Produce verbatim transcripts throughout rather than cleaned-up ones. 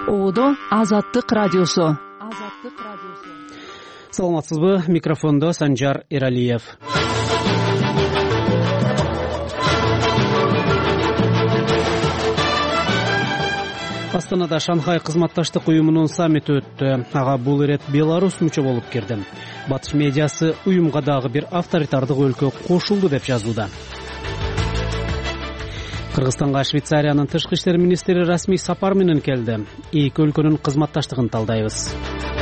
Ободо Азаттык радиосу. Саламатсызбы? Микрофондо Санжар Эралиев. Астанада Шанхай кызматташтык уюмунун саммити өттү. Ага бул ирет Беларусь мүчө болуп кирди. Батыш медиасы уюмга дагы бир авторитардык өлкө кошулду деп жазууда. Кыргызстанга Швейцариянын тышкы иштер министри расмий сапар менен келди. Эки өлкөнүн кызматташтыгын талдайбыз.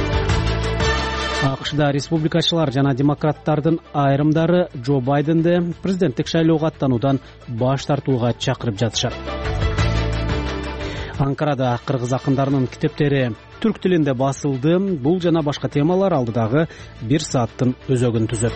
АКШда республикачылар жана демократтардын айрымдары Джо Байденди президенттик шайлоого аттануудан баш тартууга чакырып жатышат. Анкарада кыргыз акындарынын китептери түрк тилинде басылды. Бул жана башка темалар алдыдагы бир сааттын өзөгүн түзөт.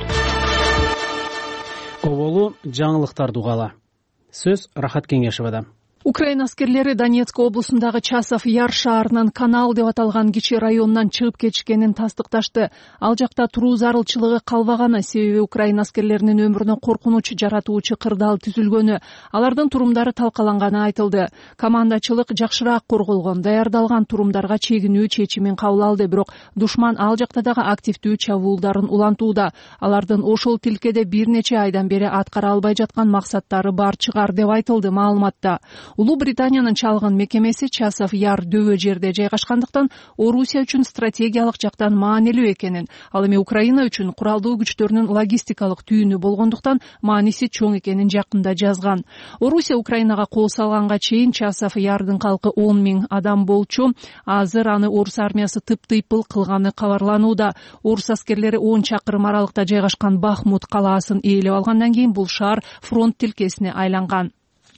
Оболу жаңылыктарды угала. Сөз Рахат Кеңешевада. Украина аскерлери Донецк облусундагы Часов Яр шаарынын Канал деп аталган кичи районунан чыгып кетишкенин тастыкташты. Ал жакта туруу зарылчылыгы калбаганы, себеби Украина аскерлеринин өмүрүнө коркунуч жаратуучу кырдаал түзүлгөнү, алардын турумдары талкаланганы айтылды. Командачылык жакшыраак корголгон, даярдалган турумдарга чегинүү чечимин кабыл алды, бирок душман ал жакта дагы активдүү чабуулдарын улантууда. Алардын ошол тилкеде бир нече айдан бери аткара албай жаткан максаттары бар чыгар деп айтылды маалыматта. Улуу Британиянын чалгын мекемеси Часов Яр дөбө жерде жайгашкандыктан Орусия үчүн стратегиялык жактан маанилүү экенин, ал эми Украина үчүн куралдуу күчтөрүнүн логистикалык түйүнү болгондуктан мааниси чоң экенин жакында жазган. Орусия Украинага кол салганга чейин Часов Ярдын калкы он миң адам болчу. Азыр аны орус армиясы тыптыйпыл кылганы кабарланууда. Орус аскерлери он чакырым аралыкта жайгашкан Бахмут калаасын ээлеп алгандан кийин бул шаар фронт тилкесине айланган.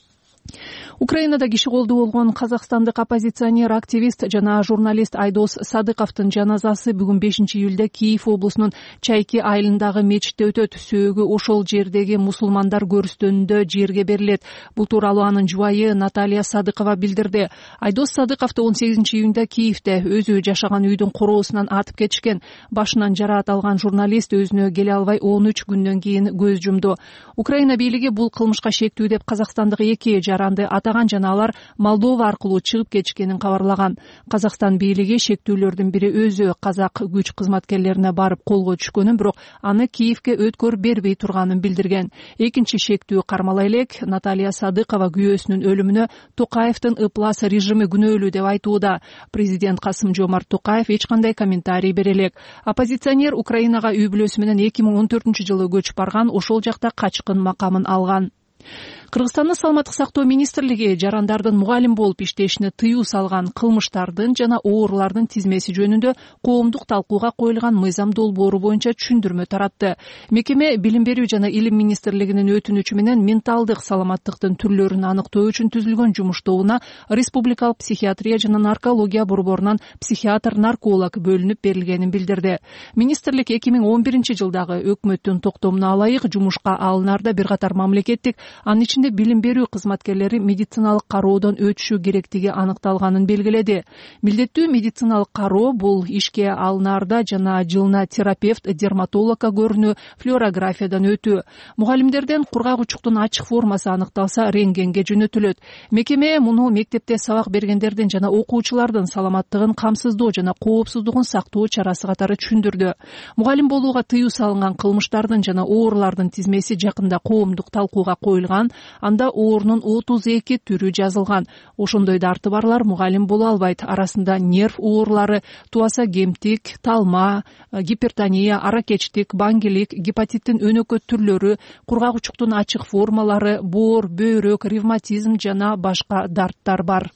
Украинада киши колдуу болгон казакстандык оппозиционер, активист жана журналист Айдос Садыковдун жаназасы бүгүн бешинчи июлда Киев облусунун Чайки айылындагы мечитте өтөт. Сөөгү ошол жердеги мусулмандар көрүстөнүндө жерге берилет. Бул тууралуу анын жубайы Наталья Садыкова билдирди. Айдос Садыковду он сегизинчи июнда Киевде өзү жашаган үйдүн короосунан атып кетишкен. Башынан жараат алган журналист өзүнө келе албай он үч күндөн кийин көз жумду. Украина бийлиги бул кылмышка шектүү деп казакстандык эки жаранды атаган жана алар Молдова аркылуу чыгып кетишкенин кабарлаган. Казакстан бийлиги шектүүлөрдүн бири өзү казак күч кызматкерлерине барып колго түшкөнүн, бирок аны Киевге өткөр бербей турганын билдирген. Экинчи шектүү кармала элек Наталья Садыкова күйөөсүнүн өлүмүнө Токаевдин ыплас режими күнөөлүү деп айтууда. Президент Касым Жомарт Токаев эч кандай комментарий бере элек. Оппозиционер Украинага үй бүлөсү менен эки миң он төртүнчү жылы көчүп барган, ошол жакта качкын макамын алган. Кыргызстандын саламаттык сактоо министрлиги жарандардын мугалим болуп иштешине тыюу салган кылмыштардын жана оорулардын тизмеси жөнүндө коомдук талкууга коюлган мыйзам долбоору боюнча түшүндүрмө таратты. Мекеме билим берүү жана илим министрлигинин өтүнүчү менен менталдык саламаттыктын түрлөрүн аныктоо үчүн түзүлгөн жумуш тобуна республикалык психиатрия жана наркология борборунан психиатр-нарколог бөлүнүп берилгенин билдирди. Министрлик эки миң он биринчи жылдагы өкмөттүн токтомуна алайык жумушка алынарда бир катар мамлекеттик, анын ичинде билим берүү кызматкерлери медициналык кароодон өтүшү керектиги аныкталганын белгиледи. Милдеттүү медициналык кароо бул ишке алынарда жана жылына терапевт, дерматологко көрүнүү, флюорографиядан өтүү. Мугалимдерден кургак-учуктун ачык формасы аныкталса рентгенге жөнөтүлөт. Мекеме муну мектепте сабак бергендердин жана окуучулардын саламаттыгын камсыздоо жана коопсуздугун сактоо чарасы катары түшүндүрдү. Мугалим болууга тыюу салынган кылмыштардын жана оорулардын тизмеси жакында коомдук талкууга коюлган. Анда оорунун отуз эки түрү жазылган. Ошондой дарты барлар мугалим боло албайт. Арасында нерв оорулары, туаса кемтик, талма, гипертония, аракечтик, баңгилик, гепатиттин өнөкөт түрлөрү, кургак-учуктун ачык формалары, боор, бөйрөк, ревматизм жана башка дарттар бар.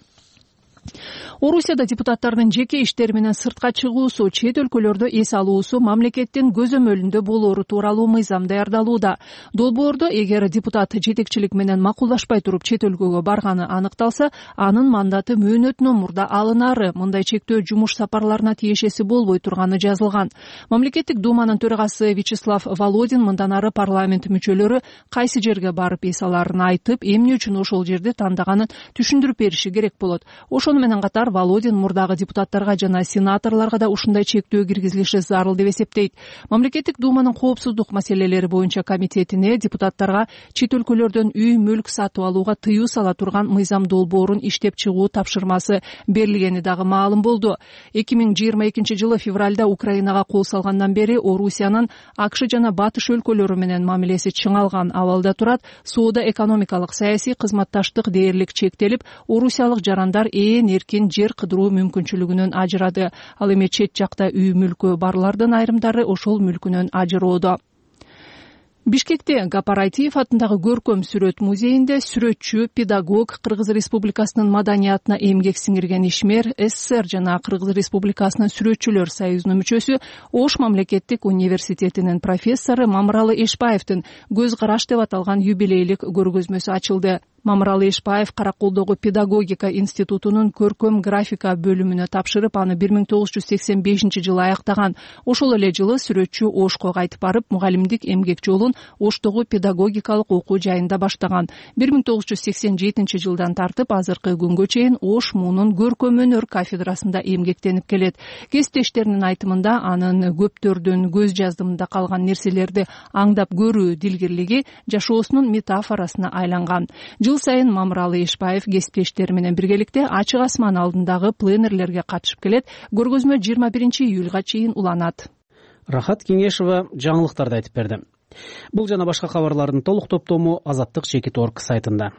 Орусияда депутаттардын жеке иштери менен сыртка чыгуусу, чет өлкөлөрдө эс алуусу мамлекеттин көзөмөлүндө болоору тууралуу мыйзам даярдалууда. Долбоордо эгер депутат жетекчилик менен макулдашпай туруп чет өлкөгө барганы аныкталса, анын мандаты мөөнөтүнөн мурда алынары, мындай чектөө жумуш сапарларына тиешеси болбой турганы жазылган. Мамлекеттик думанын төрагасы Вячеслав Володин мындан ары парламент мүчөлөрү кайсы жерге барып эс аларын айтып, эмне үчүн ошол жерди тандаганын түшүндүрүп бериши керек болот. Ошону менен катар депутаттар Володин мурдагы депутаттарга жана сенаторлорго да ушундай чектөө киргизилиши зарыл деп эсептейт. Мамлекеттик думанын коопсуздук маселелери боюнча комитетине депутаттарга чет өлкөлөрдөн үй мүлк сатып алууга тыюу сала турган мыйзам долбоорун иштеп чыгуу тапшырмасы берилгени дагы маалым болду. эки миң жыйырма экинчи жылы февралда Украинага кол салгандан бери Орусиянын АКШ жана Батыш өлкөлөрү менен мамилеси чыңалган абалда турат. Соода экономикалык саясий кызматташтык дээрлик чектелип, орусиялык жарандар ээн эркин жер кыдыруу мүмкүнчүлүгүнөн ажырады. Ал эми чет жакта үй мүлкү барлардын айрымдары ошол мүлкүнөн ажыроодо. Бишкекте Гапар Айтиев атындагы көркөм сүрөт музейинде сүрөтчү, педагог, Кыргыз Республикасынын маданиятына эмгек сиңирген ишмер, СССР жана Кыргыз Республикасынын сүрөтчүлөр союзунун мүчөсү, Ош мамлекеттик университетинин профессору Мамыралы Эшбаевдин көз караш деп аталган юбилейлик көргөзмөсү ачылды. Мамыралы Эшбаев Караколдогу педагогика институтунун көркөм графика бөлүмүнө тапшырып, аны бир миң тогуз жүз сексен бешинчи жылы аяктаган. Ошол эле жылы сүрөтчү Ошко кайтып барып, мугалимдик эмгек жолун Оштогу педагогикалык окуу жайында баштаган. бир миң тогуз жүз сексен жетинчи жылдан тартып азыркы күнгө чейин Ош муунун көркөм өнөр кафедрасында эмгектенип келет. Кесиптештеринин айтымында анын көптөрдүн көз жаздымында калган нерселерди аңдап көрүү дилгирлиги жашоосунун метафорасына айланган. Жыл сайын Мамыралы Эшбаев кесиптештери менен биргеликте ачык асман алдындагы пленерлерге катышып келет. Көргөзмө жыйырма биринчи июлга чейин уланат. Рахат Кеңешова жаңылыктарды айтып берди. Бул жана башка кабарлардын толук топтому Азаттык чекит точка орг сайтында.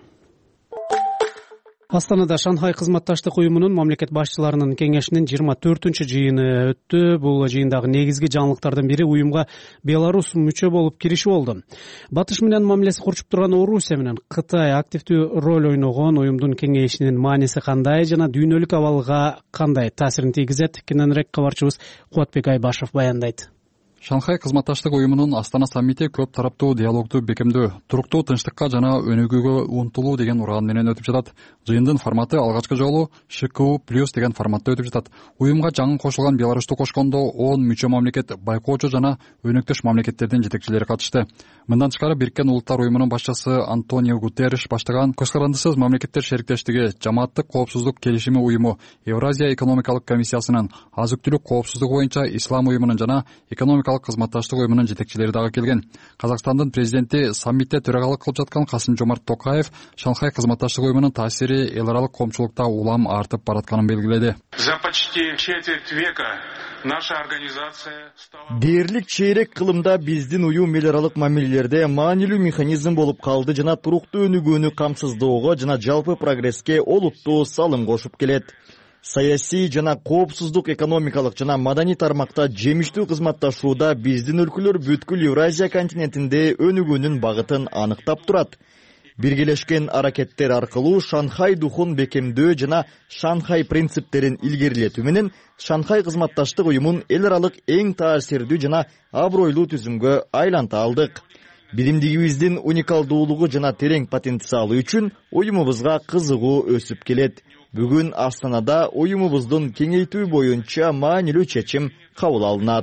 Астанада Шанхай кызматташтык уюмунун мамлекет башчыларынын кеңешинин жыйырма төртүнчү жыйыны өттү. Бул жыйындагы негизги жаңылыктардын бири уюмга Беларусь мүчө болуп кириши болду. Батыш менен мамилеси курчуп турган Орусия менен Кытай активдүү роль ойногон уюмдун кеңейишинин мааниси кандай жана дүйнөлүк абалга кандай таасирин тийгизет? Кененирээк кабарчыбыз Кубатбек Айбашев баяндайт. Шанхай кызматташтык уюмунун Астана саммити көп тараптуу диалогду бекемдөө, туруктуу тынчтыкка жана өнүгүүгө умтулуу деген уран менен өтүп жатат. Жыйындын форматы алгачкы жолу ШКУ плюс деген форматта өтүп жатат. Уюмга жаңы кошулган Беларусьту кошкондо он мүчө мамлекет, байкоочу жана өнөктөш мамлекеттердин жетекчилери катышты. Мындан тышкары Бириккен Улуттар уюмунун башчысы Антонио Гутерриш баштаган көз карандысыз мамлекеттер шериктештиги, жамааттык коопсуздук келишими уюму, Евразия экономикалык комиссиясынын, азык-түлүк коопсуздугу боюнча Ислам уюмунун жана экономикалык кызматташтык уюмунун жетекчилери дагы келген. Казакстандын президенти саммитте төрагалык кылып жаткан Касым-Жомарт Токаев Шанхай кызматташтык уюмунун таасири эл аралык коомчулукта улам артып баратканын белгиледи. За почти четверть века наша организация стала... Дээрлик чейрек кылымда биздин уюм эл аралык мамилелерде маанилүү механизм болуп калды жана туруктуу өнүгүүнү камсыздоого жана жалпы прогресске олуттуу салым кошуп келет. Саясий жана коопсуздук экономикалык жана маданий тармакта жемиштүү кызматташууда биздин өлкөлөр бүткүл Евразия континентинде өнүгүүнүн багытын аныктап турат. Биргелешкен аракеттер аркылуу Шанхай духун бекемдөө жана Шанхай принциптерин илгерилетүү менен Шанхай кызматташтык уюмун эл аралык эң таасирдүү жана абройлуу түзүмгө айланта алдык. Билимдигибиздин уникалдуулугу жана терең потенциалы үчүн уюмубузга кызыгуу өсүп келет. Бүгүн Астанада уюмубуздун кеңейтүү боюнча маанилүү чечим кабыл алынат.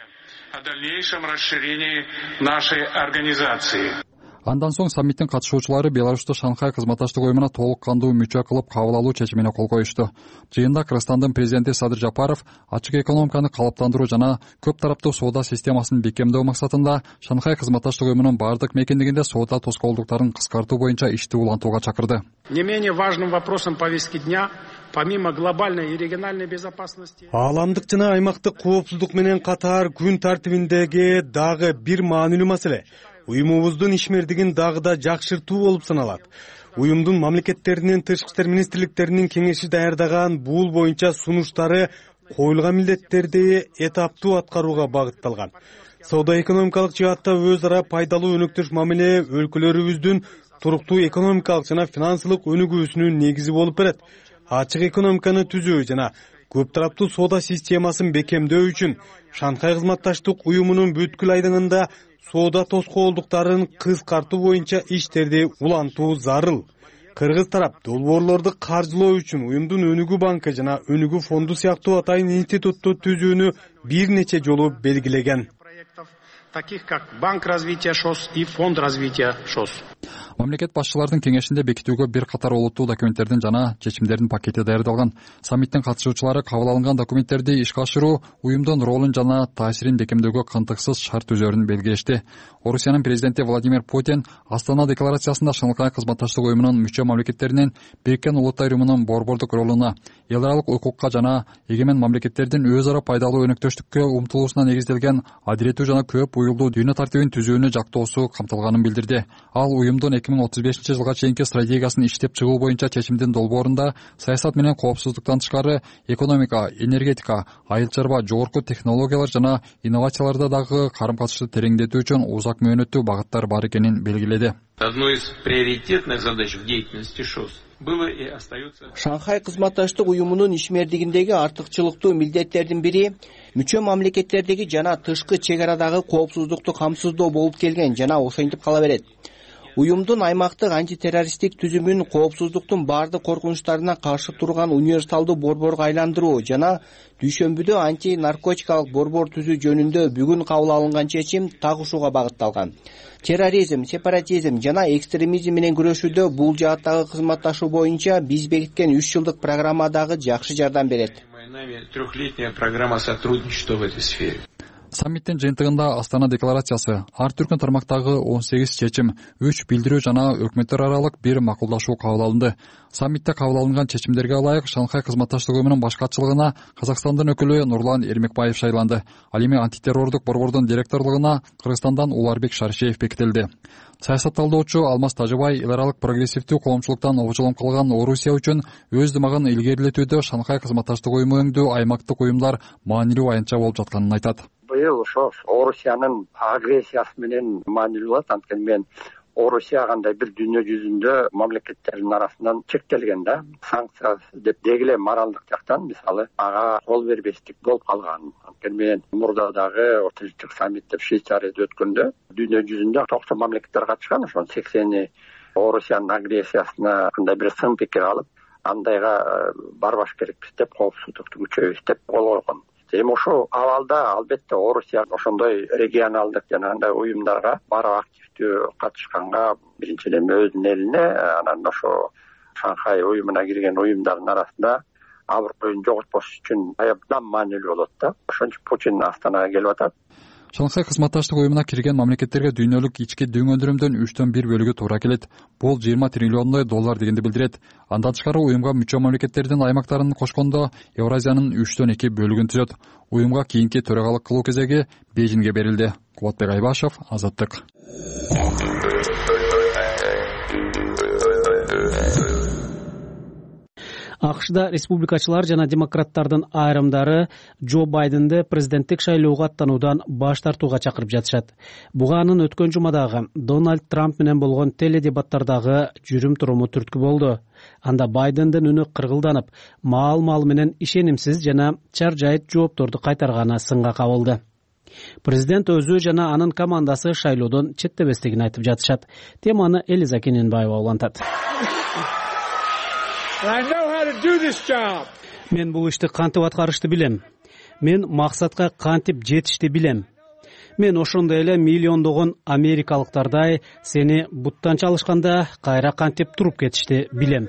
О дальнейшем расширении нашей организации. Андан соң саммиттин катышуучулары Беларусьту Шанхай кызматташтык уюмуна толук кандуу мүчө кылып кабыл алуу чечимине кол коюшту. Жыйында Кыргызстандын президенти Садыр Жапаров ачык экономиканы калыптандыруу жана көп тараптуу соода системасын бекемдөө максатында Шанхай кызматташтык уюмунун бардык мекендигинде соода тоскоолдуктарын кыскартуу боюнча ишти улантууга чакырды. Не менее важным вопросом повестки дня, помимо глобальной и региональной безопасности, ааламдык жана аймактык коопсуздук менен катар күн тартибиндеги дагы бир маанилүү маселе уюмубуздун ишмердигин дагы да жакшыртуу болуп саналат. Уюмдун мамлекеттеринин тышкы иштер министрликтеринин кеңеши даярдаган бул боюнча сунуштары коюлган милдеттерди этаптуу аткарууга багытталган. Соода экономикалык жаатта өз ара пайдалуу өнөктөш мамиле өлкөлөрүбүздүн туруктуу экономикалык жана финансылык өнүгүүсүнүн негизи болуп берет. Ачык экономиканы түзүү жана көп тараптуу соода системасын бекемдөө үчүн Шанхай кызматташтык уюмунун бүткүл айдыңында соода тоскоолдуктарын кыскартуу боюнча иштерди улантуу зарыл. Кыргыз тарап долбоорлорду каржылоо үчүн уюмдун өнүгүү банкы жана өнүгүү фонду сыяктуу атайын институтту түзүүнү бир нече жолу белгилеген. таких как Банк развития ШОС и Фонд развития ШОС. Мамлекет башчылардын кеңешинде бекитүүгө бир катар олуттуу документтердин жана чечимдердин пакети даярдалган. Саммиттин катышуучулары кабыл алынган документтерди ишке ашыруу, уюмдун ролун жана таасирин бекемдөөгө кантыксыз шарт түзөрүн белгилешти. Орусиянын президенти Владимир Путин Астана декларациясында Шанхай кызматташтык уюмунун мүчө мамлекеттеринин Бириккен Улуттар уюмунун борбордук ролуна, эл аралык укукка жана эгемен мамлекеттердин өз ара пайдалуу өнөктөштүккө умтулуусуна негизделген адилеттүү жана көп уюлдуу дүйнө тартибин түзүүнү жактоосу камтылганын билдирди. Ал уюмдун эки миң отуз бешинчи жылга чейинки стратегиясын иштеп чыгуу боюнча чечимдин долбоорунда саясат менен коопсуздуктан тышкары экономика, энергетика, айыл чарба, жогорку технологиялар жана инновацияларда дагы карым-катышты тереңдетүү үчүн узак мөөнөттүү багыттар бар экенин белгиледи. Одной из приоритетных задач в деятельности ШОС было и остается. Шанхай кызматташтык уюмунун ишмердигиндеги артыкчылыктуу милдеттердин бири мүчө мамлекеттердеги жана тышкы чек арадагы коопсуздукту камсыздоо болуп келген жана ошентип кала берет. Уюмдун аймактык антитеррористтик түзүмүн коопсуздуктун баардык коркунучтарына каршы турган универсалдуу борборго айландыруу жана дүйшөмбүдө анти-наркотикалык борбор түзүү жөнүндө бүгүн кабыл алынган чечим так ушуга багытталган. Терроризм, сепаратизм жана экстремизм менен күрөшүүдө бул жааттагы кызматташуу боюнча биз бекиткен үч жылдык программа дагы жакшы жардам берет. Трехлетняя программа сотрудничества в этой сфере. Саммиттин жыйынтыгында Астана декларациясы, ар түркүн тармактагы он сегиз чечим, үч билдирүү жана өкмөттөр аралык бир макулдашуу кабыл алынды. Саммитте кабыл алынган чечимдерге ылайык Шанхай кызматташтык уюмунун баш катчылыгына Казакстандын өкүлү Нурлан Эрмекбаев шайланды. Ал эми антитеррордук борбордун директорлугуна Кыргызстандан Уларбек Шаршеев бекитилди. Саясатталдоочу Алмаз Тажыбай эл аралык прогрессивдүү коомчулуктан обжолом кылган Орусия үчүн өз дымагын илгерилетүүдө Шанхай кызматташтык уюму өңдүү аймактык уюмдар маанилүү аянтча болуп жатканын айтат. Быйыл ошо Орусиянын агрессиясы менен маанилүү болот. Анткени мен Орусия кандай бир дүйнө жүзүндө мамлекеттердин арасынан чектелген да. Санкция деп дегиле моралдык жактан мисалы ага кол бербестик болуп калган. Анткени мен мурда дагы орточулук саммит деп Швейцарияда өткөндө дүйнө жүзүндө токсон мамлекеттер катышкан, ошонун сексени Орусиянын агрессиясына кандай бир сын пикир алып, андайга барбаш керекпиз деп, коопсуздукту күчөйбүз деп кол койгон. Эми ошо абалда албетте Орусия ошондой регионалдык жана андай уюмдарга барып активдүү катышканга биринчиден өзүнүн элине, анан ошо Шанхай уюмуна кирген уюмдардын арасында аброюн жоготпош үчүн абдан маанилүү болот да. Ошон үчүн Путин Астанага келип атат. Шанхай кызматташтык уюмуна кирген мамлекеттерге дүйнөлүк ички дөң өндүрүмдөн үчтөн бир бөлүгү туура келет. Бул жыйырма триллиондой доллар дегенди билдирет. Андан тышкары уюмга мүчө мамлекеттердин аймактарын кошкондо Евразиянын үчтөн эки бөлүгүн түзөт. Уюмга кийинки төрагалык кылуу кезеги Бейжиңге берилди. Кубатбек Айбашев, Азаттык. АКШда республикачылар жана демократтардын айрымдары Джо Байденди президенттик шайлоого аттануудан баш тартууга чакырып жатышат. Буга анын өткөн жумадагы Дональд Трамп менен болгон теледебаттардагы жүрүм туруму түрткү болду. Анда Байдендин үнү кыргылданып, маал-маал менен ишенимсиз жана чаржайт жоопторду кайтарганы сынга кабылды. Президент өзү жана анын командасы шайлоодон четтебестигин айтып жатышат. Теманы Элиза Кененбаева улантат. Мен бул ишти кантип аткарышты билем. Мен максатка кантип жетишти билем. Мен ошондой эле миллиондогон америкалыктардай сени буттан чалышканда кайра кантип туруп кетишти билем.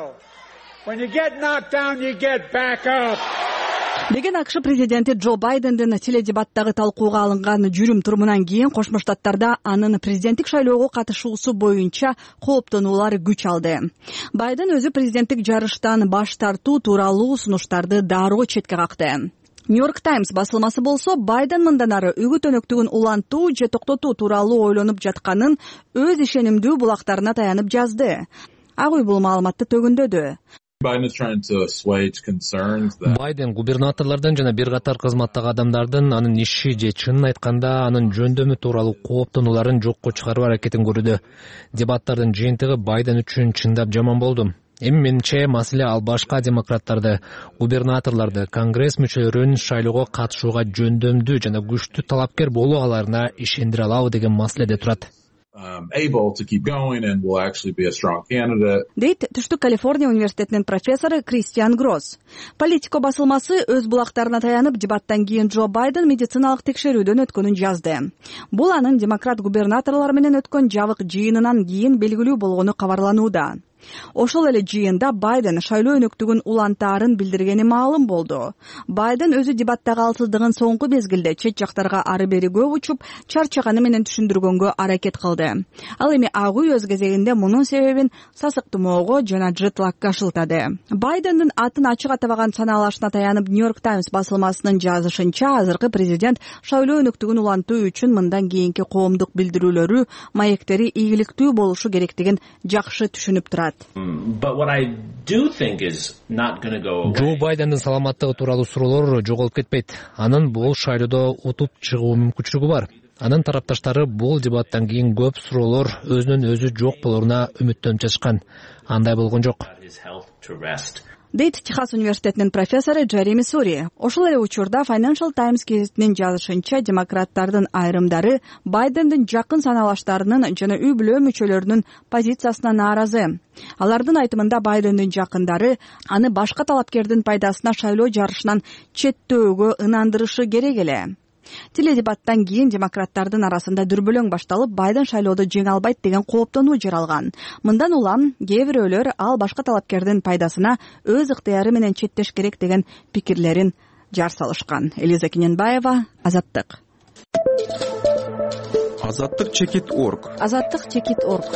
деген АКШ президенти Джо Байдендин теледебаттагы талкууга алынган жүрүм турумунан кийин Кошмо Штаттарда анын президенттик шайлоого катышуусу боюнча кооптонуулар күч алды. Байден өзү президенттик жарыштан баш тартуу тууралуу сунуштарды дароо четке какты. Нью-Йорк Таймс басылмасы болсо Байден мындан ары үгүт өнөктүгүн улантуу же токтотуу тууралуу ойлонуп жатканын өз ишенимдүү булактарына таянып жазды. Ак үй бул маалыматты төгүндөдү. Байден губернаторлордун жана бир катар кызматтагы адамдардын анын иши же чынын айтканда анын жөндөмү тууралуу кооптонууларын жокко чыгаруу аракетин көрүүдө. Дебаттардын жыйынтыгы Байден үчүн чындап жаман болду. Эми менимче маселе ал башка демократтарды, губернаторлорду, конгресс мүчөлөрүн шайлоого катышууга жөндөмдүү жана күчтүү талапкер болуу аларына ишендире алабы деген маселеде турат. дейт Түштүк Калифорния университетинин профессору Кристиан Гросс. Политико басылмасы өз булактарына таянып, дебаттан кийин Джо Байден медициналык текшерүүдөн өткөнүн жазды. Бул анын демократ губернаторлор менен өткөн жабык жыйынынан кийин белгилүү болгону кабарланууда. Ошол эле жыйында Байден шайлоо өнөктүгүн улантаарын билдиргени маалым болду. Байден өзү дебаттагы алсыздыгын соңку мезгилде чет жактарга ары бери көп учуп, чарчаганы менен түшүндүргөнгө аракет кылды. Ал эми Ак үй өз кезегинде мунун себебин сасык тумоого жана джетлакка шылтады. Байдендин атын ачык атабаган санаалашына таянып, Нью-Йорк Таймс басылмасынын жазышынча, азыркы президент шайлоо өнөктүгүн улантуу үчүн мындан кийинки коомдук билдирүүлөрү, маектери ийгиликтүү болушу керектигин жакшы түшүнүп турат. Джо Байдендин саламаттыгы тууралуу суроолор жоголуп кетпейт. Анын бул шайлоодо утуп чыгуу мүмкүнчүлүгү бар. Анын тарапташтары бул дебаттан кийин көп суроолор өзүнөн өзү жок болоруна үмүттөнүп жатышкан. Андай болгон жок, дейт Техас университетинин профессору Джереми Сури. Ошол эле учурда Financial Times гезитинин жазышынча, демократтардын айрымдары Байдендин жакын санаалаштарынын жана үй бүлө мүчөлөрүнүн позициясына нааразы. Алардын айтымында Байдендин жакындары аны башка талапкердин пайдасына шайлоо жарышынан четтөөгө ынандырышы керек эле. Теледебаттан кийин демократтардын арасында дүрбөлөң башталып, Байден шайлоодо жеңе албайт деген кооптонуу жаралган. Мындан улам кээ бирөөлөр ал башка талапкердин пайдасына өз ыктыяры менен четтеш керек деген пикирлерин жар салышкан. Элиза Кененбаева, Азаттык. Азаттык чекит орг. Азаттык чекит орг.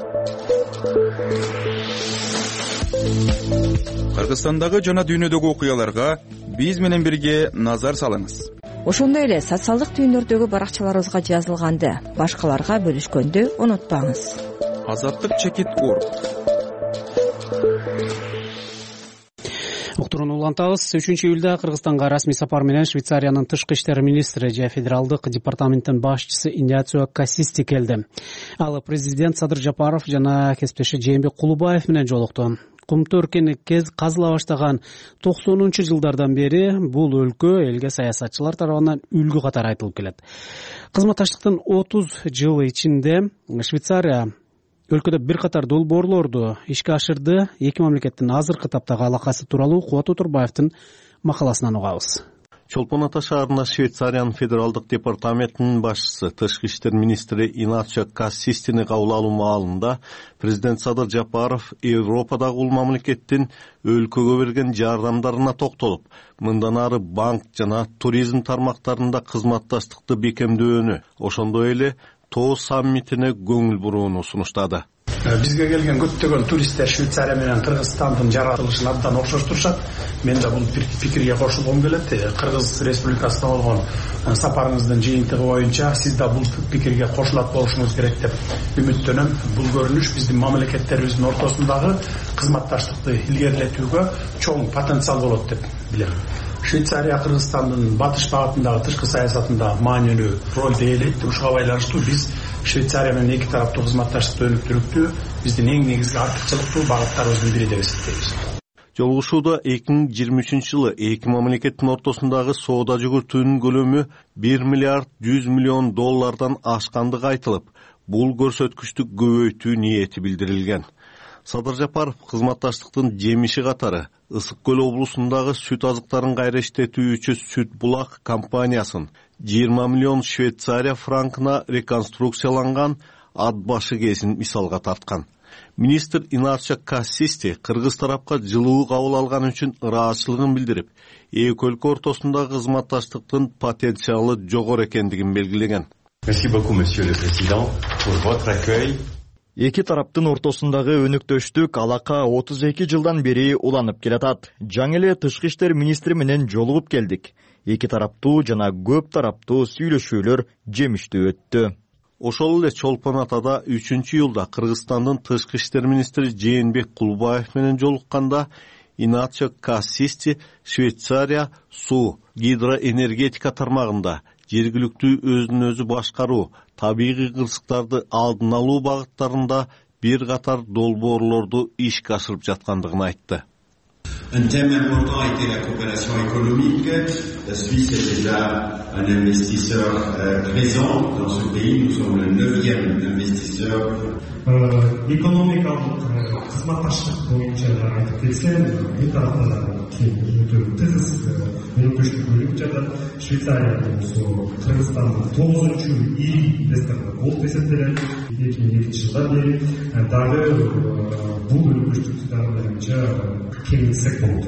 Кыргызстандагы жана дүйнөдөгү окуяларга биз менен бирге назар салыңыз. Ошондой эле социалдык түйүндөрдөгү баракчаларыбызга жазылганды башкаларга бөлүшкөндү унутпаңыз. Азаттык чекит орг. Уктурууну улантабыз. үчүнчү июлда Кыргызстанга расмий сапар менен Швейцариянын тышкы иштер министри же федералдык департаменттин башчысы Иняцио Кассисти келди. Ал президент Садыр Жапаров жана кесиптеши Жээнбек Кулубаев менен жолукту. Кумту өркени кез казыла баштаган токсонунчу жылдардан бери бул өлкө элге саясатчылар тарабынан үлгү катары айтылып келет. Кызматташтыктын отуз жылы ичинде Швейцария өлкөдө бир катар долбоорлорду ишке ашырды. Эки мамлекеттин азыркы таптагы алакасы тууралуу Кубат Отурбаевдин макаласынан угабыз. Чолпон Ата шаарында Швейцариянын федералдык департаментинин башчысы, тышкы иштер министри Иначио Кассистини кабыл алуу маалында президент Садыр Жапаров Европадагы бул мамлекеттин өлкөгө берген жардамдарына токтолуп, мындан ары банк жана туризм тармактарында кызматташтыкты бекемдөөнү, ошондой эле Тоо саммитине көңүл бурууну сунуштады. Бизге келген көптөгөн туристтер Швейцария менен Кыргызстандын жаратылышын абдан окшоштурушат. Мен да бул пикирге кошулгум келет. Кыргыз Республикасына болгон сапарыңыздын жыйынтыгы боюнча сиз да бул пикирге кошулат болушуңуз керек деп үмүттөнөм. Бул көрүнүш биздин мамлекеттерибиздин ортосундагы кызматташтыкты илгерилетүүгө чоң потенциал болот деп билем. Швейцария Кыргызстандын батыш багытындагы тышкы саясатында маанилүү ролду ээлейт. Ушуга байланыштуу биз Швейцария менен эки тараптуу кызматташтыкты өнүктүрүүгө биздин эң негизги артыкчылыктуу багыттарыбыздын бири деп эсептейбиз. Жолугушууда эки миң жыйырма үчүнчү жылы эки мамлекеттин ортосундагы соода жүгүртүүнүн көлөмү бир миллиард жүз миллион доллардан ашкандыгы айтылып, бул көрсөткүчтү көбөйтүү ниети билдирилген. Садыр Жапаров кызматташтыктын жемиши катары Ысык көл облусундагы сүт азыктарын кайра иштетүүчү Сүт булак компаниясын жыйырма миллион Швейцария франкына реконструкцияланган ат башы кезин мисалга тарткан. Министр Иначио Кассисти кыргыз тарапка жылуу кабыл алган үчүн ыраазычылыгын билдирип, эки өлкө ортосундагы кызматташтыктын потенциалы жогору экендигин белгилеген. Эки тараптын ортосундагы өнүктөштүк алака отуз эки жылдан бери уланып келатат. Жаңы эле тышкы иштер министри менен жолугуп келдик. Эки тараптуу жана көп тараптуу сүйлөшүүлөр жемиштүү өттү. Ошол эле Чолпон Атада үчүнчү июлда Кыргызстандын тышкы иштер министри Жээнбек Кулубаев менен жолукканда Иначио Кассисти Швейцария суу, гидроэнергетика тармагында жергиликтүү өзүн өзү башкаруу, табигый кырсыктарды алдын алуу багыттарында бир катар долбоорлорду ишке ашырып жаткандыгын айтты. Un thème important a été la coopération économique. La Suisse est déjà un investisseur euh, présent dans ce pays. Nous sommes le neuvième investisseur. Экономикалык кызматташтык боюнча айтып кетсем, эки тараптар өтө тыгыз өнөктөштүк бөлүп жатат. Швейцария болсо Кыргызстандын тогузунчу ири инвестору болуп эсептелет. эки миң экинчи жылдан бери дагы бул өнөктөштүктү дагы боюнча кеңейтсек болот,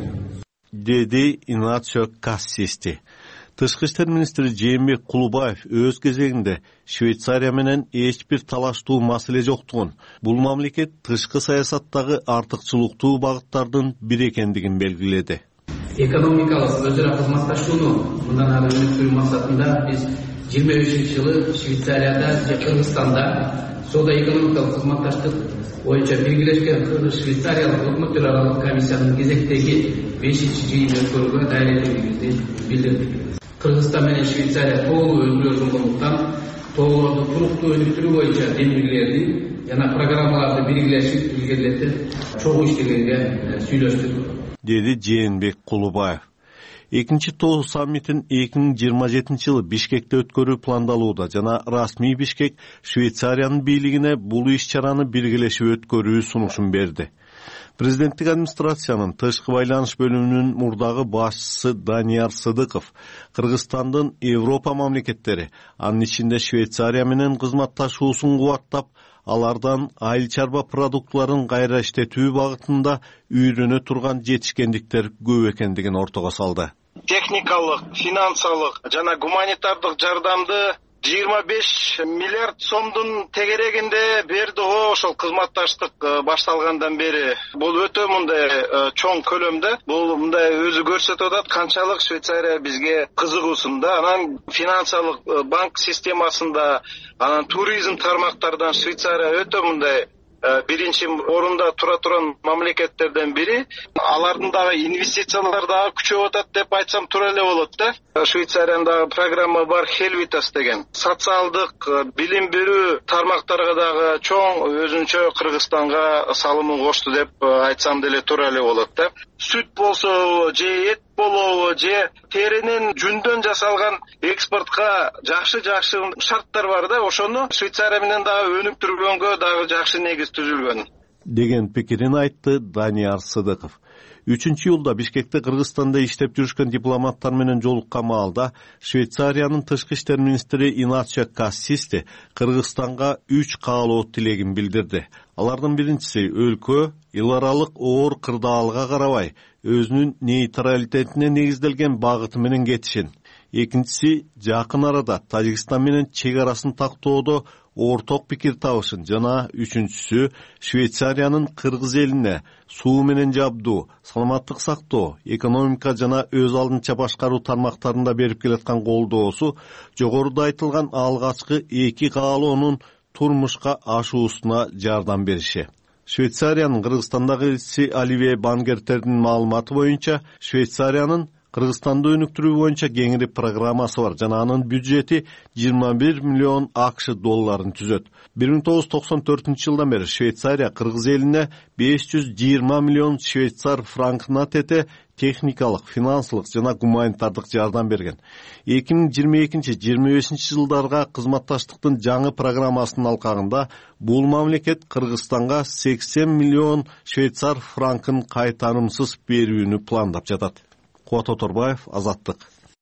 деди Инацио Кассисти. Тышкы иштер министри Жээнбек Кулубаев өз кезегинде Швейцария менен эч бир талаштуу маселе жоктугун, бул мамлекет тышкы саясаттагы артыкчылыктуу багыттардын бири экендигин белгиледи. Экономикалык өзара кызматташууну мындан ары өнүктүрүү максатында биз жыйырма бешинчи жылы Швейцарияда же Кыргызстанда соода экономикалык кызматташтык боюнча биргелешкен Кыргыз-Швейцариялык өкмөттөр аралык комиссиянын кезектеги бешинчи жыйынын өткөрүүгө даяр экендигибизди билдирдик. Кыргызстан менен Швейцария толук өзгөлөр болгондуктан тоолорду туруктуу өнүктүрүү боюнча демилгелерди жана программаларды биргелешип илгерилетип чогуу иштегенге сүйлөштүк, деди Жээнбек Кулубаев. Экинчи тоо саммитин эки миң жыйырма жетинчи жылы Бишкекте өткөрүү пландалууда жана расмий Бишкек Швейцариянын бийлигине бул иш-чараны биргелешип өткөрүү сунушун берди. Президенттик администрациянын тышкы байланыш бөлүмүнүн мурдагы башчысы Данияр Сыдыков Кыргызстандын Европа мамлекеттери, анын ичинде Швейцария менен кызматташуусун кубаттап, алардан айыл чарба продуктларын кайра иштетүү багытында үйрөнө турган жетишкендиктер көп экендигин ортого салды. Техникалык, финансалык жана гуманитардык жардамды жыйырма беш миллиард сомдун тегерегинде берди го. Ошол кызматташтык башталгандан бери бул өтө мындай чоң көлөмдө, бул мындай өзү көрсөтүп атат канчалык Швейцария бизге кызыгуусунда. Анан финансалык банк системасында, анан туризм тармактардан Швейцария өтө мындай биринчи орунда тура турган мамлекеттерден бири. Алардын дагы инвестициялар дагы күчөп атат деп айтсам туура эле болот да. Швейцариянын дагы программа бар, Хелвитас деген. Социалдык, билим берүү тармактарга дагы чоң өзүнчө Кыргызстанга салымын кошту деп айтсам деле туура эле болот да. Сүт болсо же эт болобу же теринин жүндөн жасалган экспортко жакшы жакшы шарттар бар да. Ошону Швейцария менен дагы өнүктүргөнгө дагы жакшы негиз түзүлгөн деген пикирин айтты Данияр Сыдыков. Үчүнчү июлда Бишкекте Кыргызстанда иштеп жүрүшкөн дипломаттар менен жолуккан маалда Швейцариянын тышкы иштер министри Инацио Кассисти Кыргызстанга үч каалоо тилегин билдирди. Алардын биринчиси өлкө эл аралык оор кырдаалга карабай өзүнүн нейтралитетине негизделген багыты менен кетишин. Экинчиси жакын арада Тажикстан менен чек арасын тактоодо орток пикир табышын жана үчүнчүсү Швейцариянын Кыргыз элине суу менен жабдуу, саламаттык сактоо, экономика жана өз алдынча башкаруу тармактарында берип келаткан колдоосу жогоруда айтылган алгачкы эки каалоонун турмушка ашуусуна жардам бериши. Швейцариянын Кыргызстандагы элчиси Оливье Бангертердин маалыматы боюнча Швейцариянын Кыргызстанды өнүктүрүү боюнча кеңири программасы бар жана анын бюджети жыйырма бир миллион АКШ долларын түзөт. бир миң тогуз жүз токсон төртүнчү жылдан бери Швейцария Кыргыз элине беш жүз жыйырма миллион швейцар франкына тете техникалык, финансылык жана гуманитардык жардам берген. эки миң жыйырма экинчи жыйырма бешинчи жылдарга кызматташтыктын жаңы программасынын алкагында бул мамлекет Кыргызстанга сексен миллион швейцар франкын кайтарымсыз берүүнү пландап жатат. Кубат Оторбаев, Азаттык.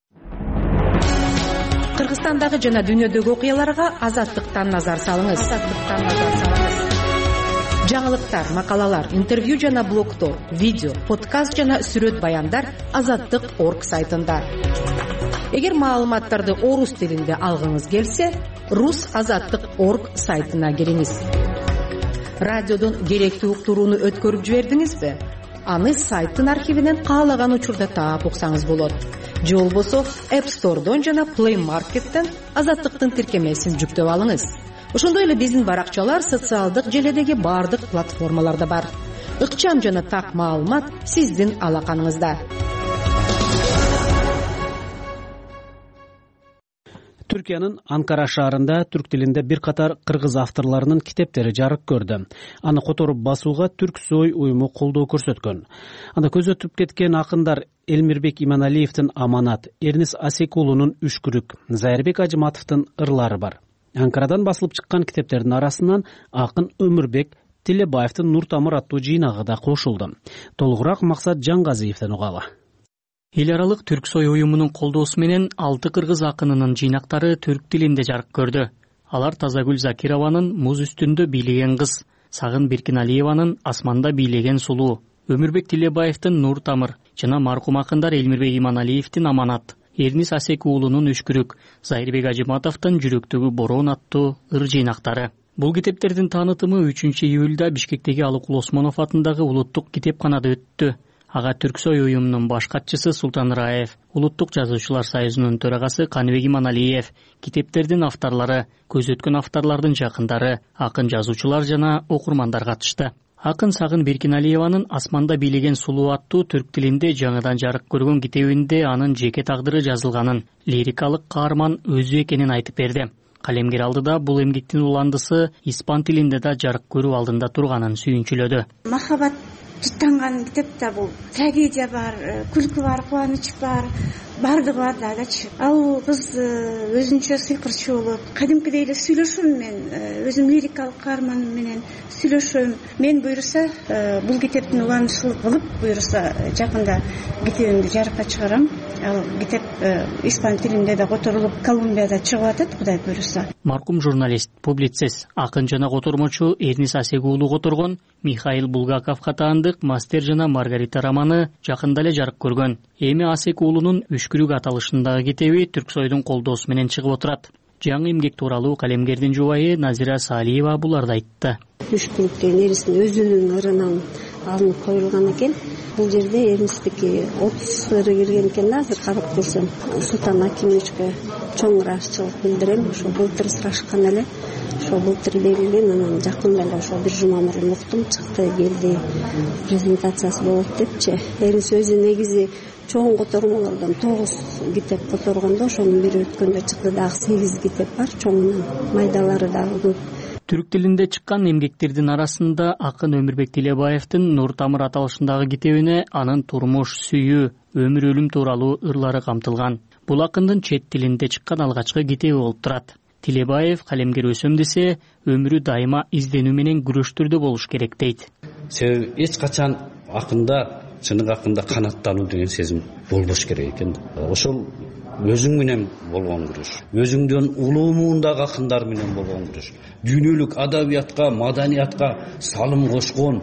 Кыргызстандагы жана дүйнөдөгү окуяларга Азаттыктан назар салыңыз. Азаттыктан назар салыңыз. Жаңылыктар, макалалар, интервью жана блогтор, видео, подкаст жана сүрөт баяндар азаттык точка орг сайтында. Эгер маалыматтарды орус тилинде алгыңыз келсе, рус азаттык точка орг сайтына кириңиз. Радиодон керектүү уктурууну өткөрүп жибердиңизби? Аны сайттын архивинен каалаган учурда таап уксаңыз болот. Же болбосо App Store'дон жана Play Market'тен азаттыктын тиркемесин жүктөп алыңыз. Ошондой эле биздин баракчалар социалдык желедеги бардык платформаларда бар. Ыкчам жана так маалымат сиздин алаканыңызда. Түркиянын Анкара шаарында түрк тилинде бир катар кыргыз авторлорунун китептери жарык көрдү. Аны которуп басууга Түрксой уюму колдоо көрсөткөн. Анда көз өтүп кеткен акындар Элмирбек Иманалиевдин Аманат, Эрнис Асекулунун Үшкүрүк, Зайырбек Ажыматовдун Ырлары бар. Анкарадан басылып чыккан китептердин арасынан акын Өмүрбек Тилебаевдин Нур тамыр аттуу жыйнагы да кошулду. Толугураак Максат Жаңгазиевден угалы. Эл аралык Түрксой уюмунун колдоосу менен алты кыргыз акынынын жыйнактары түрк тилинде жарык көрдү. Алар Тазагүл Закированын Муз үстүндө бийлеген кыз, Сагын Биркиналиеванын Асманда бийлеген сулуу, Өмүрбек Тилебаевдин Нур тамыр жана маркум акындар Элмирбек Иманалиевдин Аманат, Эрнис Асекуулунун Үшкүрүк, Зайырбек Ажыматовдун Жүрөктөгү бороон аттуу ыр жыйнактары. Бул китептердин таанытымы үчүнчү июлда Бишкектеги Алыкул Осмонов атындагы улуттук китепканада өттү. Ага Түрксой уюмунун баш катчысы Султан Раев, Улуттук жазуучулар союзунун төрагасы Каныбек Иманалиев, китептердин авторлору, көз өткөн авторлордун жакындары, акын жазуучулар жана окурмандар катышты. Акын Сагын Биркиналиеванын Асманда бийлеген сулуу аттуу түрк тилинде жаңыдан жарык көргөн китебинде анын жеке тагдыры жазылганын, лирикалык каарман өзү экенин айтып берди. Калемгер алдыда бул эмгектин уландысы испан тилинде да жарык көрүү алдында турганын сүйүнчүлөдү. Махабат жыттанган китепте бул трагедия бар, күлкү бар, кубаныч бар, бардыгы бар дагычы. Ал кыз өзүнчө сыйкырчу болот. Кадимкидей эле сүйлөшөм мен, өзүм лирикалык каарманым менен сүйлөшөм. Мен буйруса бул китептин уланышылык кылып, буйруса жакында китебимди жарыкка чыгарам. Ал китеп испан тилинде да которулуп, Колумбияда чыгып атат, Кудай буйруса. Маркум журналист, публицист, акын жана котормочу Эрнис Асекуулу которгон Михаил Булгаков катаандык Мастер жана Маргарита романы жакында эле жарык көргөн. Эми Асекуулунун Үшкүрүк аталышындагы китеби Түрксойдун колдоосу менен чыгып отурат. Жаңы эмгек тууралуу калемгердин жубайы Назира Салиева буларды айтты. Үшкүрүк деген Эрнистин өзүнүн ырынан алынып коюлган экен. Бул жерде Эрнистики отуз ыры кирген экен да, азыр карап көрсөм. Султан Акимовичке чоң ырашчылык билдирем. Ошо былтыр сурашкан эле. Ошо былтыр берилген, анан жакында эле ошо бир жума мурун уктум, чыкты, келди. Презентациясы болот депчи. Эрнис өзү негизи чоң котормолордон тогуз китеп которгондо, ошонун бири өткөндө чыкты, дагы сегиз китеп бар, чоңунан майдалары дагы көп. Түрк тилинде чыккан эмгектердин арасында акын Өмүрбек Тилебаевдин Нур тамыр аталышындагы китебине анын турмуш, сүйүү, өмүр өлүм тууралуу ырлары камтылган. Бул акындын чет тилинде чыккан алгачкы китеби болуп турат. Тилебаев калемгер өсөм десе, өмүрү дайыма изденүү менен күрөштүрдө болуш керек дейт. Себеби эч качан акында, чыныгы акында канаттануу деген сезим болбош керек экен. Ошол өзүң менен болгон күрөш, өзүңдөн улуу муундагы акындар менен болгон күрөш, дүйнөлүк адабиятка, маданиятка салым кошкон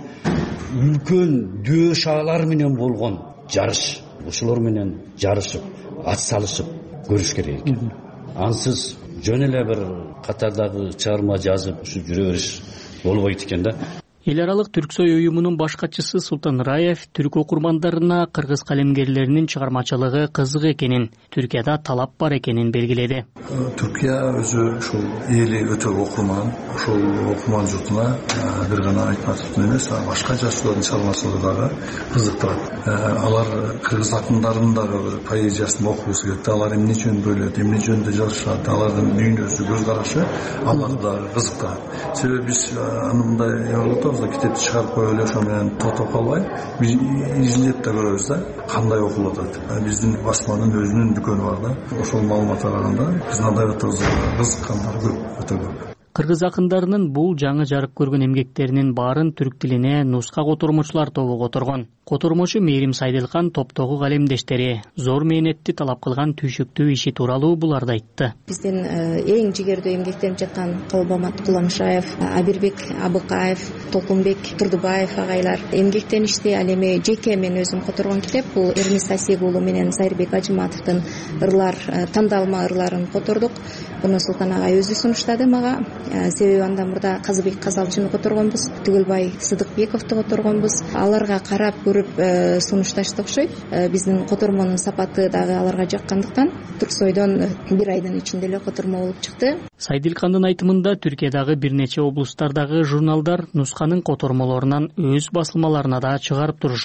үлкөн дөшаалар менен болгон жарыш, ошолор менен жарышып, ат салышып көрүш керек экен. Ансыз жөн эле бир катардагы чыгарма жазып ушу жүрө бериш болбойт экен да. Эл аралык Түрксой уюмунун баш катчысы Султан Раев түрк окурмандарына кыргыз калемгерлеринин чыгармачылыгы кызык экенин, Түркияда талап бар экенин белгиледи. Түркия өзү ушул эли өтө окурман, ошол окурман журтуна бир гана Айтматовдун эмес, башка жазуучулардын чыгармачылыгы дагы кызыктырат. Алар кыргыз акындарын дагы бир поэзиясын окугусу келет. Алар эмне үчүн бөлөт, эмне жөнүндө жазышат, алардын дүйнөсү, көз карашы аларды дагы кызыктырат. Себеби биз аны мындай китепти чыгарып коюп эле ошо менен тотоп калбай, биз изилдеп да көрөбүз да, кандай окулуп атат. Биздин басманын өзүнүн дүкөнү бар да, ошол маалымат араганда биздин адабиятыбызга кызыккандар көп, өтө көп. Кыргыз акындарынын бул жаңы жарык көргөн эмгектеринин баарын түрк тилине нуска котормочулар тобу которгон. Котормочу Мээрим Сайдылкан топтогу калемдештери зор мээнетти талап кылган түйшүктүү иши тууралуу буларды айтты. Биздин эң жигердүү эмгектенип жаткан Калбамат Куламшаев, Абирбек Абыкаев, Толкунбек Турдубаев агайлар эмгектеништи. Ал эми жеке мен өзүм которгон китеп бул Эрнис Асекуулу менен Зайырбек Ажыматовдун ырлар, тандалма ырларын котордук. Буну Султан агай өзү сунуштады мага. Себеби андан мурда Казыбек Казалчыны которгонбуз, Түгөлбай Сыдыкбековду которгонбуз. Аларга карап көрүп сунушташты окшойт. Биздин котормонун сапаты дагы аларга жаккандыктан Түрксойдон бир айдын ичинде эле котормо болуп чыкты. Сайдылкандын айтымында Түркиядагы бир нече облустардагы журналдар нусканын котормолорунан өз басылмаларына да чыгарып турушат.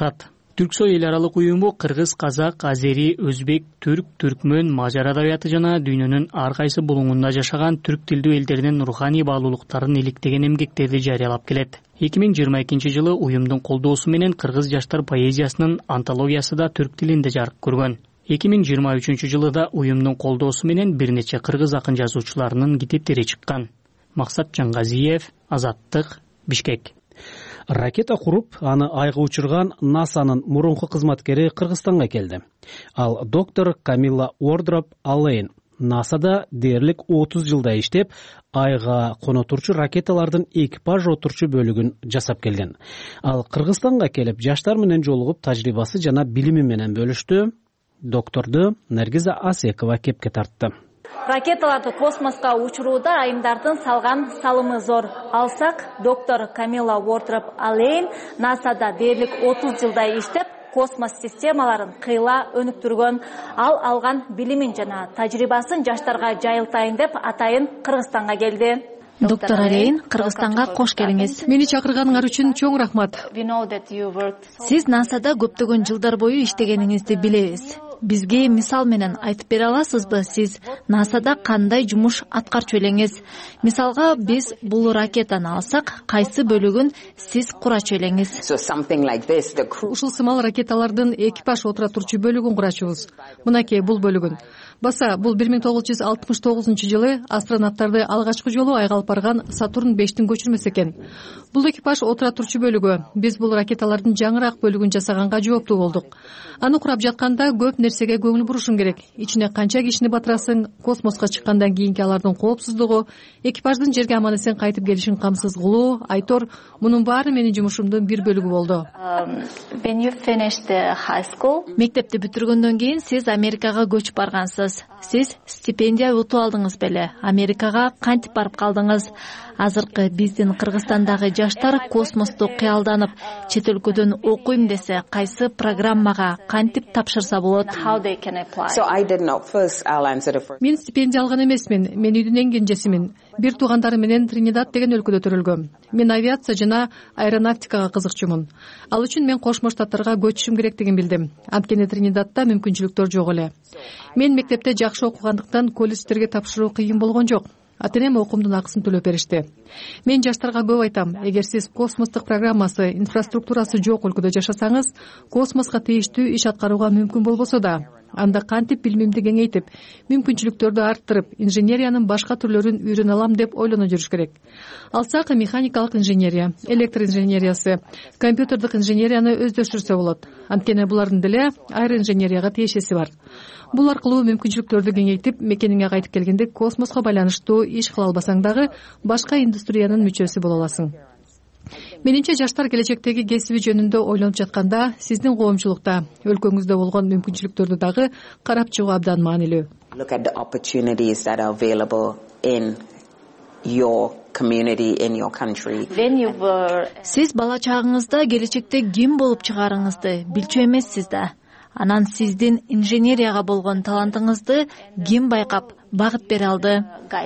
Түрксой эл аралык уюму кыргыз, казак, азери, өзбек, түрк, түркмөн, мажар адабияты жана дүйнөнүн ар кайсы булуңунда жашаган түрк тилдүү элдердин руханий баалуулуктарын иликтеген эмгектерди жарыялап келет. эки миң жыйырма экинчи жылы уюмдун колдоосу менен кыргыз жаштар поэзиясынын антологиясы да түрк тилинде жарык көргөн. эки миң жыйырма үчүнчү жылы да уюмдун колдоосу менен бир нече кыргыз акын жазуучуларынын китептери чыккан. Максат Жангазиев, Азаттык, Бишкек. Ракета куруп, аны айга учурган насанын мурунку кызматкери Кыргызстанга келди. Ал доктор Камила Уордроп Аллейн насада дээрлик отуз жылда иштеп, айга конотурчу ракеталардын экипаж отурчу бөлүгүн жасап келген. Ал Кыргызстанга келип, жаштар менен жолугуп, тажрыйбасы жана билими менен бөлүштү. Докторду Наргиза Асекова кепке тартты. Ракеталарды космоска учурууда айымдардын салган салымы зор. Алсак, доктор Камила Уордроп Аллейн насада дээрлик отуз жылда иштеп, космос системаларын кыйла өнүктүргөн. Ал алган билимин жана тажрыйбасын жаштарга жайылтайын деп атайын Кыргызстанга келди. Доктор Аллейн, Кыргызстанга кош келиңиз. Мени чакырганыңар үчүн чоң рахмат. Сиз насада көптөгөн жылдар бою иштегениңизди билебиз. Бизге мисал менен айтып бере аласызбы, сиз насада кандай жумуш аткарчу элеңиз? Мисалга, биз бул ракетаны алсак, кайсы бөлүгүн сиз курачу элеңиз? Ушул сымал ракеталардын экипаж отура турчу бөлүгүн курачубуз. Мынакей бул бөлүгүн. Баса, бул бир миң тогуз жүз алтымыш тогузунчу жылы астронавттарды алгачкы жолу айга алып барган Сатурн бештин көчүрмөсү экен. Бул экипаж отура турчу бөлүгү. Биз бул ракеталардын жаңыраак бөлүгүн жасаганга жооптуу болдук. Аны курап жатканда көп нерсеге көңүл бурушуң керек. Ичине канча кишини батырасың, космоска чыккандан кийинки алардын коопсуздугу, экипаждын жерге аман эсен кайтып келишин камсыз кылуу, айтор, мунун баары менин жумушумдун бир бөлүгү болду. Мектепти бүтүргөндөн кийин сиз Америкага көчүп баргансыз. Сиз стипендия утуп алдыңыз беле? Америкага кантип барып калдыңыз? Азыркы биздин Кыргызстандагы жаштар космосту кыялданып, чет өлкөдөн окуйм десе, кайсы программага кантип тапшырса болот? Мен стипендия алган эмесмин. Мен үйдүн эң кенжесимин. Бир туугандары менен Тринидад деген өлкөдө төрөлгөм. Мен авиация жана аэронавтикага кызыкчумун. Ал үчүн мен Кошмо Штаттарга көчүшүм керектигин билдим. Анткени Тринидадта мүмкүнчүлүктөр жок эле. Мен мектепте жакшы окугандыктан колледждерге тапшыруу кыйын болгон жок. Ата-энем окуумдун акысын төлөп беришти. Мен жаштарга көп айтам, эгер сиз космостук программасы, инфраструктурасы жок өлкөдө жашасаңыз, космоска тийиштүү иш аткарууга мүмкүн болбосо да, анда кантип билимимди кеңейтип, мүмкүнчүлүктөрдү арттырып, инженериянын башка түрлөрүн үйрөнө алам деп ойлоно жүрүш керек. Алсак, механикалык инженерия, электр инженериясы, компьютердик инженерияны өздөштүрсө болот. Анткени булардын деле аэроинженерияга тиешеси бар. Бул аркылуу мүмкүнчүлүктөрдү кеңейтип, мекениңе кайтып келгенде космоско байланыштуу иш кыла албасаң дагы башка индустриянын мүчөсү боло аласың. Менимче жаштар келечектеги кесиби жөнүндө ойлонуп жатканда, сиздин коомчулукта, өлкөңүздө болгон мүмкүнчүлүктөрдү дагы карап чыгуу абдан маанилүү. Сиз бала чагыңызда келечекте ким болуп чыгарыңызды билчү эмессиз да. Анан сиздин инженерияга болгон талантыңызды ким байкап, багыт бере алды?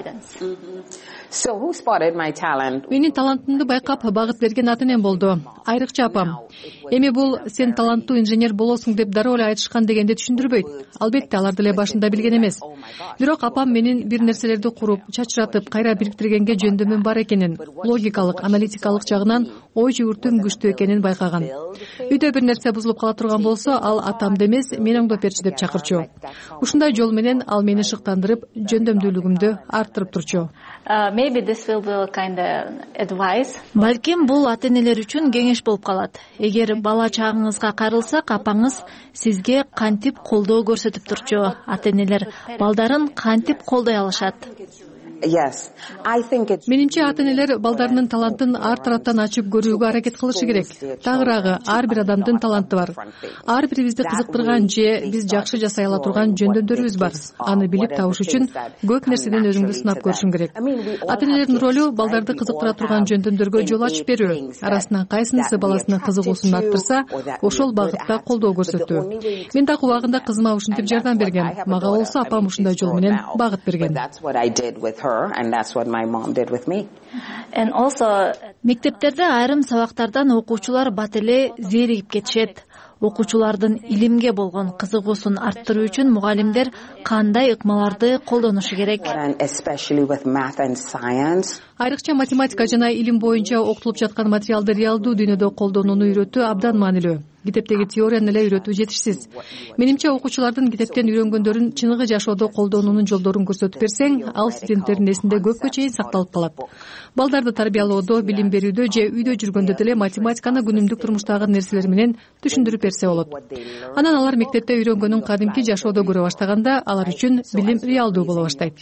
Менин талантымды байкап, багыт берген ата-энем болду. Айрыкча апам. Эми бул сен таланттуу инженер болосуң деп дароо эле айтышкан дегенди түшүндүрбөйт. Албетте алар деле башында билген эмес. Бирок апам менин бир нерселерди куруп, чачыратып, кайра бириктиргенге жөндөмүм бар экенин, логикалык, аналитикалык жагынан ой жүгүртүүм күчтүү экенин байкаган. Үйдө бир нерсе бузулуп кала турган болсо, ал атамды эмес, мен оңдоп берчи деп чакырчу. Ушундай жол менен ал мени шыктандырып, жөндөмдүүлүгүмдү арттырып турчу. Балким бул ата-энелер үчүн кеңеш болуп калат. Эгер бала чагыңызга карылсак, апаңыз сизге кантип колдоо көрсөтүп турчу? Ата-энелер балдарын кантип колдой алышат? Менимче ата-энелер балдарынын талантын ар тараптан ачып көрүүгө аракет кылышы керек. Тагыраагы, ар бир адамдын таланты бар. Ар бирибизди кызыктырган же биз жакшы жасай ала турган жөндөмдөрүбүз бар. Аны билип табыш үчүн көп нерседен өзүңдү сынап көрүшүң керек. Ата-энелердин ролу балдарды кызыктыра турган жөндөмдөргө жол ачып берүү. Арасынан кайсынысы баласынын кызыгуусун арттырса, ошол багытта колдоо көрсөтүү. Мен дагы убагында кызыма ушинтип жардам бергем. Мага болсо апам ушундай жол менен багыт берген. And that's what my mom did with me. And also, мектептерде айрым сабактардан окуучулар бат эле зээригип кетишет. окуучулардын илимге болгон кызыгуусун арттыруу үчүн мугалимдер кандай ыкмаларды колдонушу керек? Айрыкча математика жана илим боюнча окутулуп жаткан материалды реалдуу дүйнөдө колдонууну үйрөтүү абдан маанилүү. Китептеги теорияны эле үйрөтүү жетишсиз. Менимче окуучулардын китептен үйрөнгөндөрүн чыныгы жашоодо колдонуунун жолдорун көрсөтүп берсең, ал студенттердин эсинде көпкө чейин сакталып калат. Балдарды тарбиялоодо, билим берүүдө же үйдө жүргөндө деле математиканы күнүмдүк турмуштагы нерселер менен түшүндүрүп берсе болот. Анан алар мектепте үйрөнгөнүн кадимки жашоодо көрө баштаганда алар үчүн билим реалдуу боло баштайт.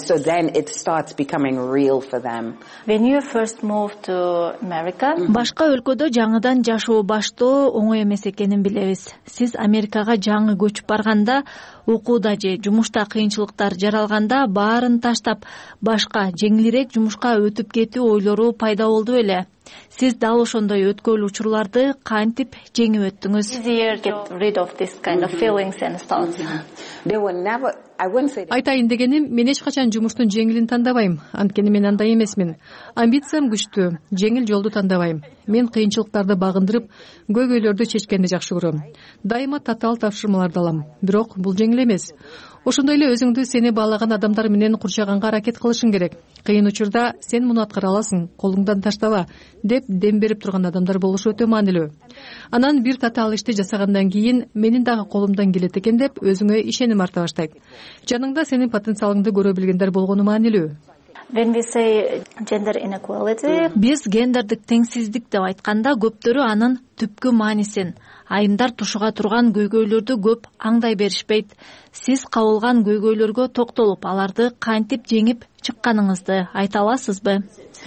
Башка өлкөдө жаңыдан жашоо баштоо оңой эмес экенин билебиз. Сиз Америкага жаңы көчүп барганда, окууда же жумушта кыйынчылыктар жаралганда баарын таштап, башка жеңилирээк жумушка өтүп кетүү ойлору пайда болду беле? Сиз дал ошондой өткүлүү учурларды кантип жеңип өттүңүз? Айтайын дегеним, мен эч качан жумуштун жеңилин тандабайм, анткени мен андай эмесмин. Амбициям күчтүү, жеңил жолду тандабайм. Мен кыйынчылыктарды багындырып, көйгөйлөрдү чечкенди жакшы көрөм. Дайыма татаал тапшырмаларды алам, бирок бул жеңил эмес. Ошондой эле өзүңдү сени баалаган адамдар менен курчаганга аракет кылышың керек. Кыйын учурда сен муну аткара аласың, колуңдан таштаба, деп дем берип турган адамдар болушу өтө маанилүү. Анан бир татаал ишти жасагандан кийин менин дагы колумдан келет экен деп өзүңө ишеним арта баштайт. Жаныңда сенин потенциалыңды көрө билгендер болгону маанилүү. Биз гендердик теңсиздик деп айтканда көптөрү анын түпкү маанисин, айымдар тушуга турган көйгөйлөрдү көп аңдай беришпейт. Сиз кабылган көйгөйлөргө токтолуп, аларды кантип жеңип чыкканыңызды айта аласызбы?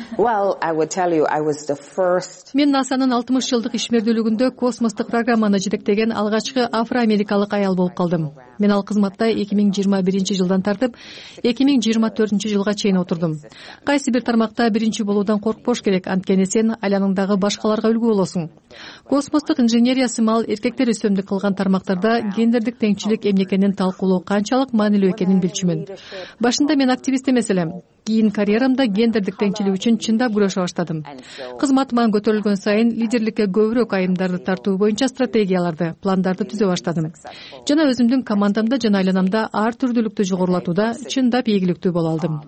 Мен насанын алтымыш жылдык ишмердүүлүгүндө космостук программаны жетектеген алгачкы афроамерикалык аял болуп калдым. Мен ал кызматта эки миң жыйырма биринчи жылдан тартып эки миң жыйырма төртүнчү жылга чейин отурдум. Кайсы бир тармакта биринчи болуудан коркпош керек, анткени сен айланыңдагы башкаларга үлгү болосуң. Космостук инженерия сымал эркектер өсөмдүк кылган тармактарда гендердик теңчилик эмне экенин талкуулоо канчалык маанилүү экенин билчүмүн. Башында мен активист эмес элем. Кийин карьерамда гендердик теңчилик үчүн чындап күрөшө баштадым. Кызматыман көтөрүлгөн сайын лидерликке көбүрөөк айымдарды тартуу боюнча стратегияларды, пландарды түзө баштадым. Жана өзүмдүн командамда жана айланамда ар түрдүүлүктү жогорулатууда чындап ийгиликтүү боло алдым.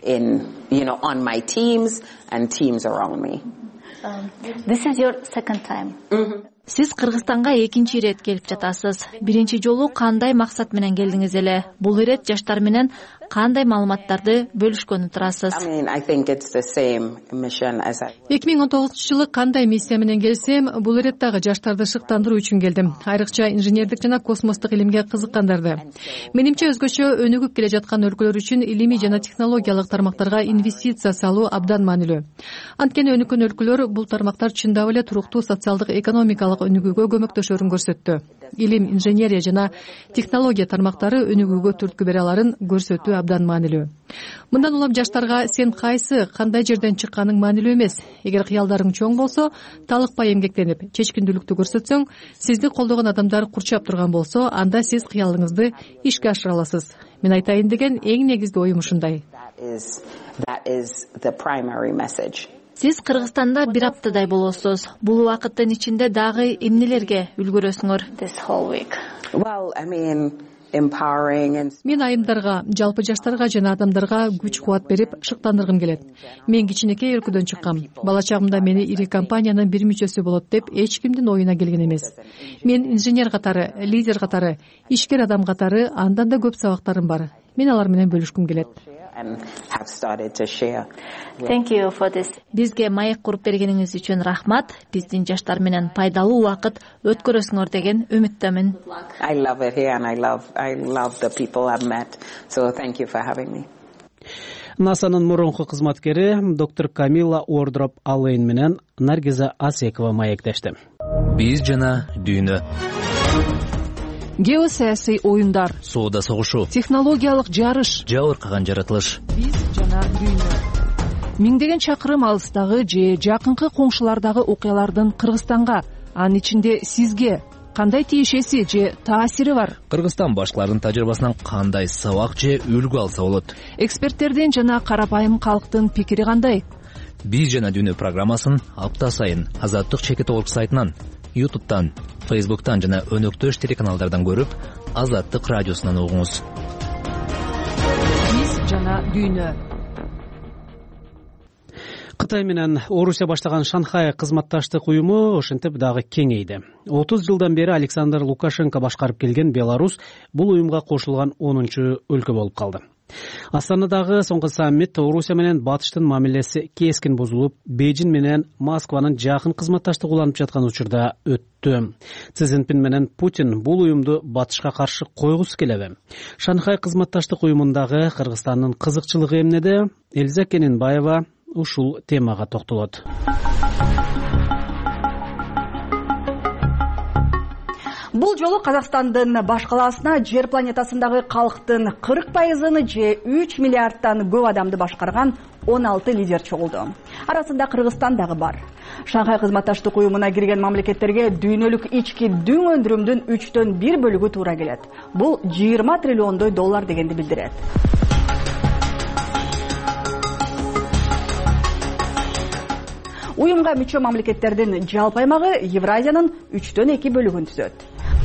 Сиз Кыргызстанга экинчи ирет келип жатасыз. Биринчи жолу кандай максат менен келдиңиз эле? Бул ирет жаштар менен кандай маалыматтарды бөлүшкөнү турасыз? эки миң он тогузунчу жылы кандай миссия менен келсем, бул ирет дагы жаштарды шыктандыруу үчүн келдим. Айрыкча инженердик жана космостук илимге кызыккандарды. Менимче өзгөчө өнүгүп келе жаткан өлкөлөр үчүн илимий жана технологиялык тармактарга инвестиция салуу абдан маанилүү. Анткени өнүккөн өлкөлөр бул тармактар чындап эле туруктуу социалдык экономикалык өнүгүүгө көмөктөшөрүн көрсөттү. Илим, инженерия жана технология тармактары өнүгүүгө түрткү бере аларын көрсөтүү абдан маанилүү. Мындан улам жаштарга сен кайсы, кандай жерден чыкканың маанилүү эмес. Эгер кыялдарың чоң болсо, талыкпай эмгектенип, чечкиндүүлүктү көрсөтсөң, сизди колдогон адамдар курчап турган болсо, анда сиз кыялыңызды ишке ашыра аласыз. Мен айтайын деген эң негизги оюм ушундай. Сиз Кыргызстанда бир аптадай болосуз. Бул убакыттын ичинде дагы эмнелерге үлгүрөсүңөр? Мен айымдарга, жалпы жаштарга жана адамдарга күч кубат берип, шыктандыргым келет. Мен кичинекей өлкөдөн чыккам. Бала чагымда мени ири компаниянын бир мүчөсү болот деп эч кимдин оюна келген эмес. Мен инженер катары, лидер катары, ишкер адам катары андан да көп сабактарым бар. Мен алар менен бөлүшкүм келет. Бизге маек куруп бергениңиз үчүн рахмат. Биздин жаштар менен пайдалуу убакыт өткөрөсүңөр деген үмүттөмүн. насанын мурунку кызматкери доктор Камила Уордроп Аллейн менен Наргиза Асекова маектешти. Биз жана дүйнө. Геосаясий оюндар, соода согушу, технологиялык жарыш, жабыркаган жаратылыш. Биз жана дүйнө. Миңдеген чакырым алыстагы же жакынкы коңшулардагы окуялардын Кыргызстанга, анын ичинде сизге кандай тиешеси же таасири бар? Кыргызстан башкалардын тажрыйбасынан кандай сабак же үлгү алса болот? Эксперттердин жана карапайым калктын пикири кандай? Биз жана дүйнө программасын апта сайын Азаттык чекит орг сайтынан ютубтан, фейсбуктан жана өнөктөш телеканалдардан көрүп, Азаттык радиосунан угуңуз. Биз жана дүйнө. Кытай менен Орусия баштаган Шанхай кызматташтык уюму ошентип дагы кеңейди. отуз жылдан бери Александр Лукашенко башкарып келген Беларусь бул уюмга кошулган онунчу өлкө болуп калды. Астанадагы соңку саммит Орусия менен Батыштын мамилеси кескин бузулуп, Бейжин менен Москванын жакын кызматташтык уланып жаткан учурда өттү. Си Цзиньпин менен Путин бул уюмду Батышка каршы койгусу келеби? Шанхай кызматташтык уюмундагы Кыргызстандын кызыкчылыгы эмнеде? Элза Кененбаева ушул темага токтолот. Бул жолу Казакстандын баш калаасына жер планетасындагы калктын кырк пайызын же үч миллиардтан көп адамды башкарган он алты лидер чогулду. Арасында Кыргызстан дагы бар. Шанхай кызматташтык уюмуна кирген мамлекеттерге дүйнөлүк ички дүң өндүрүмдүн үчтөн бир бөлүгү туура келет. Бул жыйырма триллиондой доллар дегенди билдирет. Уюмга мүчө мамлекеттердин жалпы аймагы Евразиянын үчтөн эки бөлүгүн түзөт.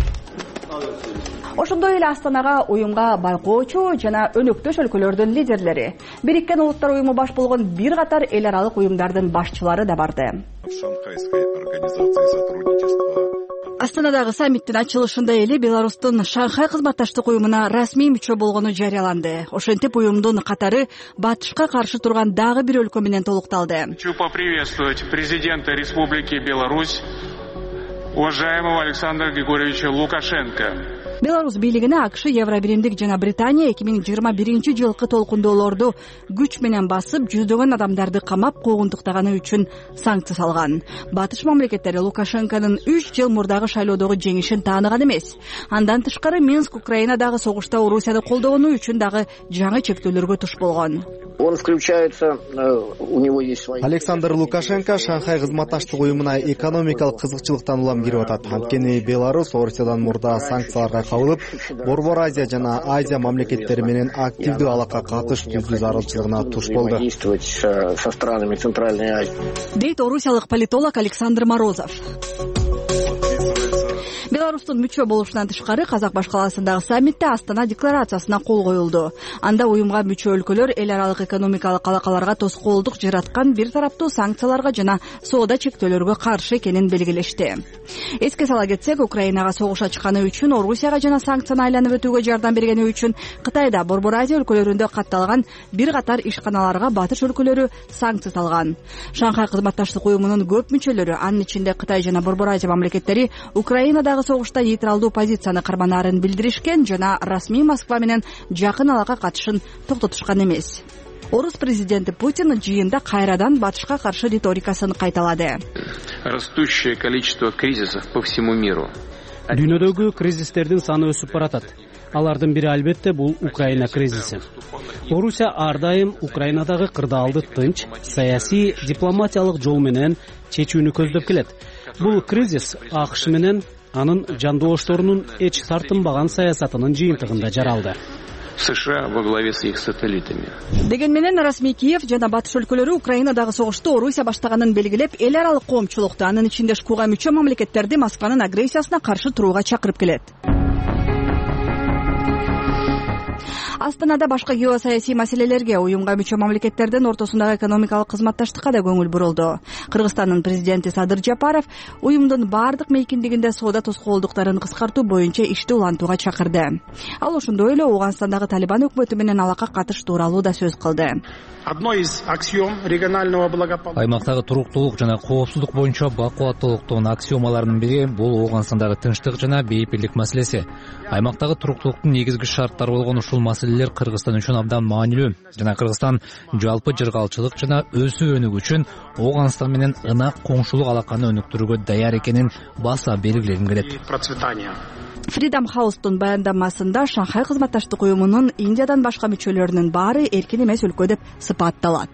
Ошондой эле Астанага уюмга байкоочу жана өнөктөш өлкөлөрдүн лидерлери, Бириккен Улуттар уюму баш болгон бир катар эл аралык уюмдардын башчылары да барды. Астанадагы саммиттин ачылышында эле Беларустун Шанхай кызматташтык уюмуна расмий мүчө болгону жарыяланды. Ошентип уюмдун катары Батышка каршы турган дагы бир өлкө менен толукталды. Хочу поприветствовать президента Республики Беларусь, уважаемого Александра Григорьевича Лукашенко. Беларусь бийлигине АКШ, Евробиримдик жана Британия эки миң жыйырма биринчи жылкы толкундоолорду күч менен басып, жүздөгөн адамдарды камап куугунтуктаганы үчүн санкция салган. Батыш мамлекеттери Лукашенконун үч жыл мурдагы шайлоодогу жеңишин тааныган эмес. Андан тышкары Минск Украинадагы согушта Орусияны колдогону үчүн дагы жаңы чектөөлөргө туш болгон. Он включается, у него есть свои... Александр Лукашенко Шанхай кызматташтык уюмуна экономикалык кызыкчылыктан улам кирип атат. Анткени Беларусь Орусиядан мурда санкцияларга кабылып, Борбор Азия жана Азия мамлекеттери менен активдүү алака катыш түзүү зарылчылыгына туш болду. Со странами Центральной Азии. Дейт орусиялык политолог Александр Морозов. Беларустун мүчө болушунан тышкары Казак баш калаасындагы саммитте Астана декларациясына кол коюлду. Анда уюмга мүчө өлкөлөр эл аралык экономикалык алакаларга тоскоолдук жараткан бир тараптуу санкцияларга жана соода чектөөлөргө каршы экенин белгилешти. Эске сала кетсек, Украинага согуш ачканы үчүн, Орусияга жана санкцияны айланып өтүүгө жардам бергени үчүн Кытайда Борбор Азия өлкөлөрүндө катталган бир катар ишканаларга Батыш өлкөлөрү санкция салган. Шанхай кызматташтык уюмунун көп мүчөлөрү, анын ичинде Кытай жана Борбор Азия мамлекеттери, Украинадагы согушта нейтралдуу позицияны карманаарын билдиришкен жана расмий Москва менен жакын алака катышын токтотушкан эмес. Орус президенти Путин жыйында кайрадан Батышка каршы риторикасын кайталады. Растущее количество кризисов по всему миру. Дүйнөдөгү кризистердин саны өсүп баратат. Алардын бири албетте бул Украина кризиси. Орусия ар дайым Украинадагы кырдаалды тынч, саясий, дипломатиялык жол менен чечүүнү көздөп келет. Бул кризис АКШ менен анын жандоошторунун эч тартынбаган саясатынын жыйынтыгында жаралды. США во главе с их сателлитами. Деген менен расмий Киев жана Батыш өлкөлөрү Украинадагы согушту Орусия баштаганын белгилеп, эл аралык коомчулукту, анын ичинде ШКУга мүчө мамлекеттерди Москванын агрессиясына каршы турууга чакырып келет. Астанада башка геосаясий маселелерге, уюмга мүчө мамлекеттердин ортосундагы экономикалык кызматташтыкка да көңүл бурулду. Кыргызстандын президенти Садыр Жапаров уюмдун бардык мейкиндигинде соода тоскоолдуктарын кыскартуу боюнча ишти улантууга чакырды. Ал ошондой эле Ооганстандагы Талибан өкмөтү менен алака катыш тууралуу да сөз кылды. Одной из аксиом регионального благополучия. Аймактагы туруктуулук жана коопсуздук боюнча бакубаттуулуктун аксиомаларынын бири бул Ооганстандагы тынчтык жана бейпирлик маселеси. Аймактагы туруктуулуктун негизги шарттары болгон ушул маселелер Кыргызстан үчүн абдан маанилүү. Жана Кыргызстан жалпы жыргалчылык жана өсүү өнүгүү үчүн Ооганстан менен ынак коңшулук алаканы өнүктүрүүгө даяр экенин баса белгилегим келет. Freedom House'тун баяндамасында Шанхай кызматташтык уюмунун Индиядан башка мүчөлөрүнүн баары эркин эмес өлкө деп сыпатталат.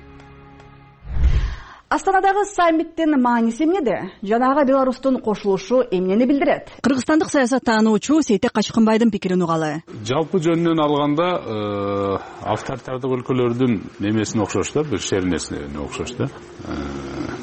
Астанадагы саммиттин мааниси эмнеде? Жанагы Беларустун кошулушу эмнени билдирет? Кыргызстандык саясаттануучу Сейтек Качкынбайдын пикирин угалы. Жалпы жөнүнөн алганда авторитардык өлкөлөрдүн немесине окшош да, бир шернесине окшош да.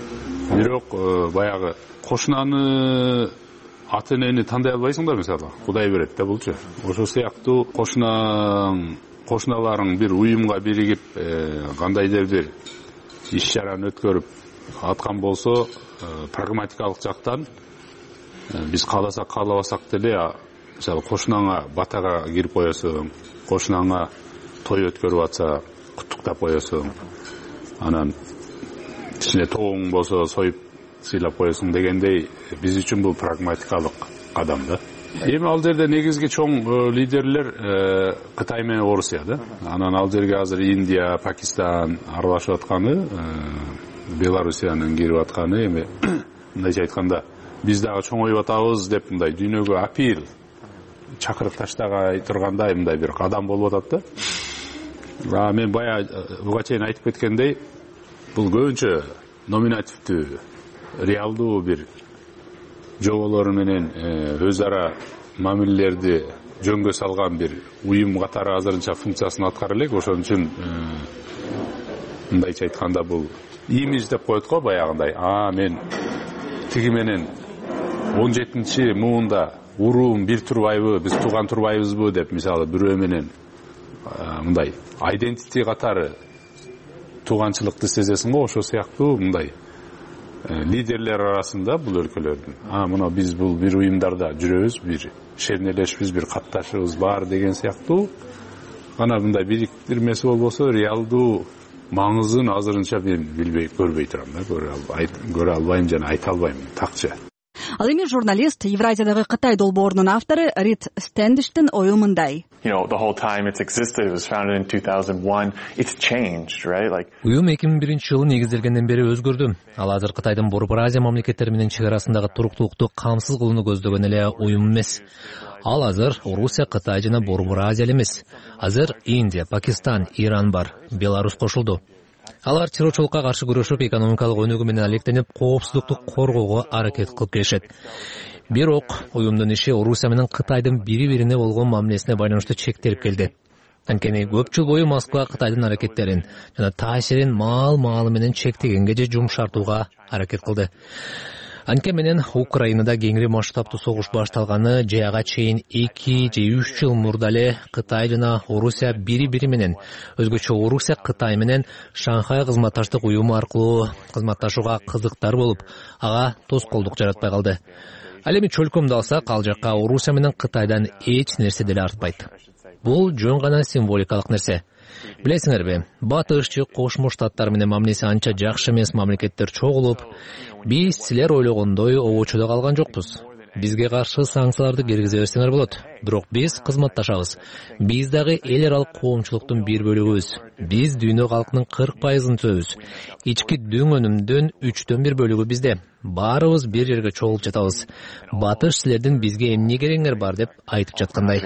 бирок баягы кошунаны ата энени тандай албайсың да, мисалы Кудай берет да булчу. Ошол сыяктуу кошунаң кошуналарың бир уюмга биригип кандайдыр бир иш чараны өткөрүп аткан болсо, прагматикалык жактан биз кааласак каалабасак деле, мисалы кошунаңа батага кирип коесуң, кошунаңа той өткөрүп атса куттуктап коесуң, анан ичине тоң болсо союп сыйлап коесуң дегендей, биз үчүн бул прагматикалык кадам да. Эми ал жерде негизги чоң лидерлер Кытай менен Орусия да. Анан ал жерге азыр Индия, Пакистан аралашып атканы, Белоруссиянын кирип атканы, эми мындайча айтканда биз дагы чоңоюп атабыз деп мындай дүйнөгө апил чакырык таштагай тургандай мындай бир кадам болуп атат да. Мен бая буга чейин айтып кеткендей, бул көбүнчө номинативдүү, реалдуу бир жоболор менен өз ара мамилелерди жөнгө салган бир уюм катары азырынча функциясын аткара элек. Ошон үчүн мындайча айтканда бул имидж деп коет го, баягындай. А мен тиги менен он жетинчи муунда уруум бир турбайбы, биз тууган турбайбызбы деп, мисалы бирөө менен мындай айдентити катары тууганчылыкты сезесиң го. Ошол сыяктуу мындай лидерлер арасында бул өлкөлөрдүн, а мына биз бул бир уюмдарда жүрөбүз, бир шернелешбиз, бир катташыбыз бар деген сыяктуу гана мындай бириктирмеси болбосо, реалдуу маңызын азырынча мен билбей, көрбөй турам да, көрө албайм жана айта албайм такчы. Ал эми журналист, Евразиядагы Кытай долбоорунун автору Рид Стэндиштин ою мындай. Уюм эки миң биринчи жылы негизделгенден бери өзгөрдү. Ал азыр Кытайдын Борбор Азия мамлекеттери менен чек арасындагы туруктуулукту камсыз кылууну көздөгөн эле уюм эмес. Ал азыр Орусия, Кытай жана Борбор Азия эмес. Азыр Индия, Пакистан, Иран бар, Беларусь кошулду. Алар чырочулукка каршы күрөшүп, экономикалык өнүгүү менен алектенип, коопсуздукту коргоого аракет кылып келишет. Бирок уюмдун иши Орусия менен Кытайдын бири-бирине болгон мамилесине байланыштуу чектелип келди. Анткени көп жыл бою Москва Кытайдын аракеттерин жана таасирин маал-маалы менен чектегенге же жумшартууга аракет кылды. Анткени менен Украинада кеңири масштабтуу согуш башталганы же ага чейин эки же үч жыл мурда эле Кытай жана Орусия бири-бири менен, өзгөчө Орусия Кытай менен Шанхай кызматташтык уюму аркылуу кызматташууга кызыктар болуп, ага тоскоолдук жаратпай калды. Ал эми чөлкөмдү алсак, ал жакка Орусия менен Кытайдан эч нерсе деле артпайт. Бул жөн гана символикалык нерсе. Билесиңерби, Батышчы Кошмо Штаттар менен мамилеси анча жакшы эмес мамлекеттер чогулуп, биз силер ойлогондой обочудо калган жокпуз. Бизге каршы санкцияларды киргизе берсеңер болот. Бирок биз кызматташабыз. Биз дагы эл аралык коомчулуктун бир бөлүгүбүз. Биз дүйнө калкынын кырк пайызын түзөбүз. Ички дүң өнүмдүн үчтөн бир бөлүгү бизде. Баарыбыз бир жерге чогулуп жатабыз. Батыш силердин бизге эмне керегиңер бар деп айтып жаткандай.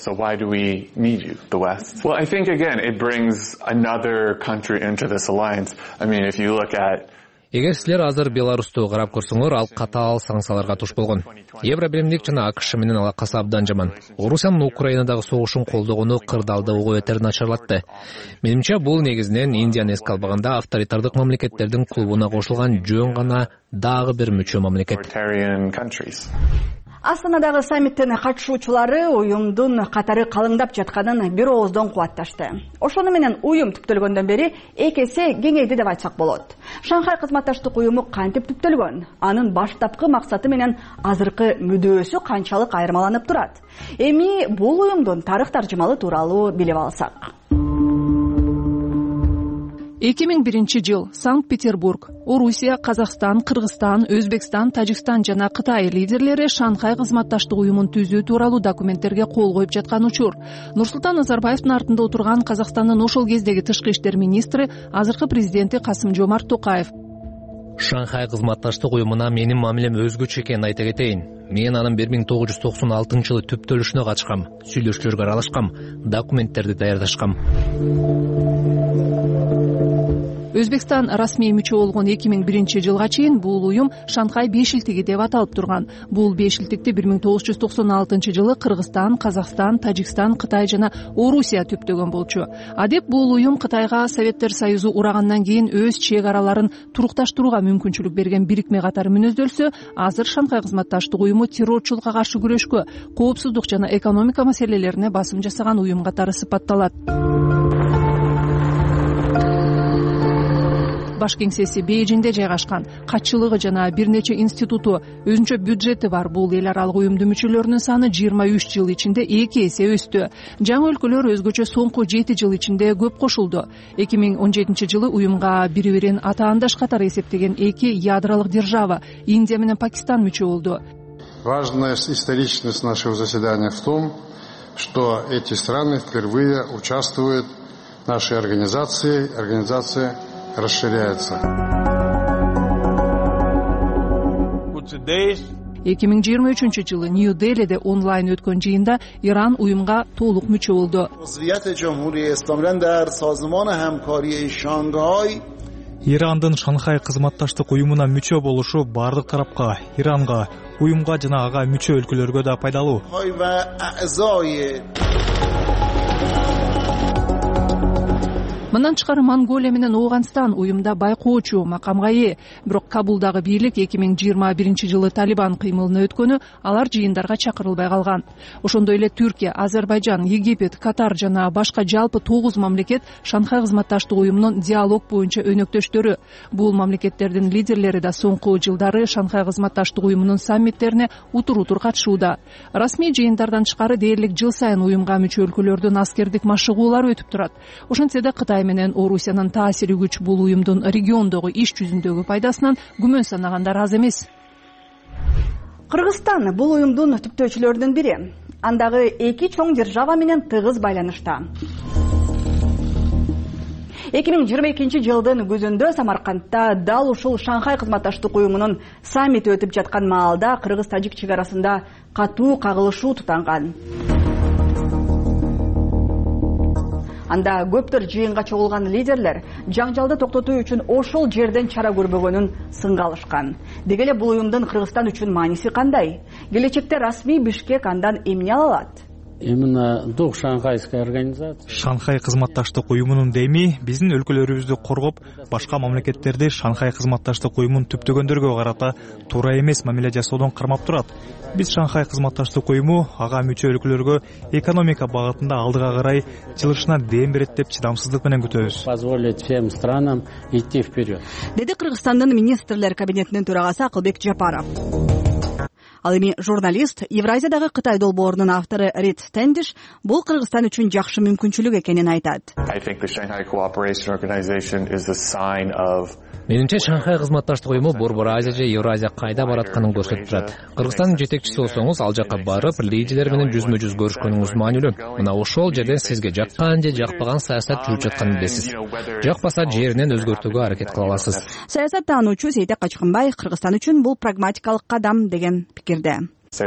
Эгер силер азыр Беларусту карап көрсөңөр, ал катаал санкцияларга туш болгон. Евробиримдик жана АКШ менен алакасы абдан жаман. Орусиянын Украинадагы согушун колдогону кырдаалдыгы өтө начарлатты. Менимче бул негизинен Индияны эске албаганда авторитардык мамлекеттердин клубуна кошулган жөн гана дагы бир мүчө мамлекет. Астанадагы саммиттин катышуучулары уюмдун катары калыңдап жатканын бир ооздон кубатташты. Ошону менен уюм түптөлгөндөн бери эки эсе кеңейди деп айтсак болот. Шанхай кызматташтык уюму кантип түптөлгөн? Анын баштапкы максаты менен азыркы мүдөөсү канчалык айырмаланып турат? Эми бул уюмдун тарых таржымалы тууралуу билип алсак. эки миң биринчи жыл Санкт-Петербург, Орусия, Казакстан, Кыргызстан, Өзбекстан, Тажикстан жана Кытай лидерлери Шанхай кызматташтык уюмун түзүү тууралуу документтерге кол коюп жаткан учур. Нурсултан Назарбаевдин артында отурган Казакстандын ошол кездеги тышкы иштер министри, азыркы президенти Касым-Жомарт Токаев. Шанхай кызматташтык уюмуна менин мамилем өзгөчө экенин айта кетейин. Мен анын бир миң тогуз жүз токсон алтынчы жылы түптөлүшүнө катышкам, сүйлөшүүлөргө аралашкам, документтерди даярдашкам. Өзбекстан расмий мүчө болгон эки миң биринчи жылга чейин бул уюм Шанхай бешилтиги деп аталып турган. Бул бешилтикти бир миң тогуз жүз токсон алтынчы жылы Кыргызстан, Казакстан, Тажикстан, Кытай жана Орусия түптөгөн болчу. Адеп бул уюм Кытайга Советтер Союзу урагандан кийин өз чек араларын турукташтырууга мүмкүнчүлүк берген бирикме катары мүнөздөлсө, азыр Шанхай кызматташтык уюму террорчулукка каршы күрөшкө, коопсуздук жана экономика маселелерине басым жасаган уюм катары сыпатталат. Баш кеңсеси Бейжиңде жайгашкан, катчылыгы жана бир нече институту, өзүнчө бюджети бар бул эл аралык уюмдун мүчөлөрүнүн саны жыйырма үч жыл ичинде эки эсе өстү. Жаңы өлкөлөр өзгөчө соңку жети жыл ичинде көп кошулду. эки миң он жетинчи жылы уюмга бири-бирин атаандаш катары эсептеген эки ядролук держава Индия менен Пакистан мүчө болду. Важная историчность нашего заседания в том, что эти страны впервые участвуют в нашей организации. Организация расширяется. эки миң жыйырма үчүнчү жылы Нью-Делиде онлайн өткөн жыйында Иран уюмга толук мүчө болду. Ирандын Шанхай кызматташтык уюмуна мүчө болушу бардык тарапка, Иранга, уюмга жана ага мүчө өлкөлөргө да пайдалуу. Мындан тышкары Монголия менен Ооганстан уюмда байкоочу макамга ээ. Бирок Кабулдагы бийлик эки миң жыйырма биринчи жылы Талибан кыймылына өткөнү алар жыйындарга чакырылбай калган. Ошондой эле Түркия, Азербайжан, Египет, Катар жана башка жалпы тогуз мамлекет Шанхай кызматташтык уюмунун диалог боюнча өнөктөштөрү. Бул мамлекеттердин лидерлери да соңку жылдары Шанхай кызматташтык уюмунун саммиттерине утур-утур катышууда. Расмий жыйындардан тышкары дээрлик жыл сайын уюмга мүчө өлкөлөрдүн аскердик машыгуулары өтүп турат. Ошентсе да Кытай менен Орусиянын таасири күч бул уюмдун региондогу иш жүзүндөгү пайдасынан күмөн санагандар аз эмес. Кыргызстан бул уюмдун түптөөчүлөрүнүн бири. Андагы эки чоң держава менен тыгыз байланышта. эки миң жыйырма экинчи жылдын күзүндө Самаркандта дал ушул Шанхай кызматташтык уюмунун саммити өтүп жаткан маалда Кыргыз-Тажик чек арасында катуу кагылышуу тутанган. Анда көптөр жыйынга чогулган лидерлер жаңжалды токтотуу үчүн ошол жерден чара көрбөгөнүн сынга алышкан. Деги эле бул уюмдун Кыргызстан үчүн мааниси кандай? Келечекте расмий Бишкек андан эмне ала алат? Именно дух Шанхайской организации. Шанхай кызматташтык уюмунун деми биздин өлкөлөрүбүздү коргоп, башка мамлекеттерди Шанхай кызматташтык уюмун түптөгөндөргө карата туура эмес мамиле жасоодон кармап турат. Биз Шанхай кызматташтык уюму ага мүчө өлкөлөргө экономика багытында алдыга карай жылышына дем берет деп чыдамсыздык менен күтөбүз. Позволить всем странам идти вперед. Деди Кыргызстандын министрлер кабинетинин төрагасы Акылбек Жапаров. Ал эми журналист, Евразиядагы Кытай долбоорунун автору Рид Стендиш бул Кыргызстан үчүн жакшы мүмкүнчүлүк экенин айтат. Менимче Шанхай кызматташтык уюму Борбор Азия же Евразия кайда баратканын көрсөтүп турат. Кыргызстандын жетекчиси болсоңуз, ал жакка барып, лидерлер менен жүзмө-жүз көрүшкөнүңүз маанилүү. Мына ошол жерден сизге жаккан же жакпаган саясат жүрүп жатканын билесиз. Жакпаса жеринен өзгөртүүгө аракет кыла аласыз. Саясаттануучу Сейтек Качкынбай Кыргызстан үчүн бул прагматикалык кадам деген пикирде.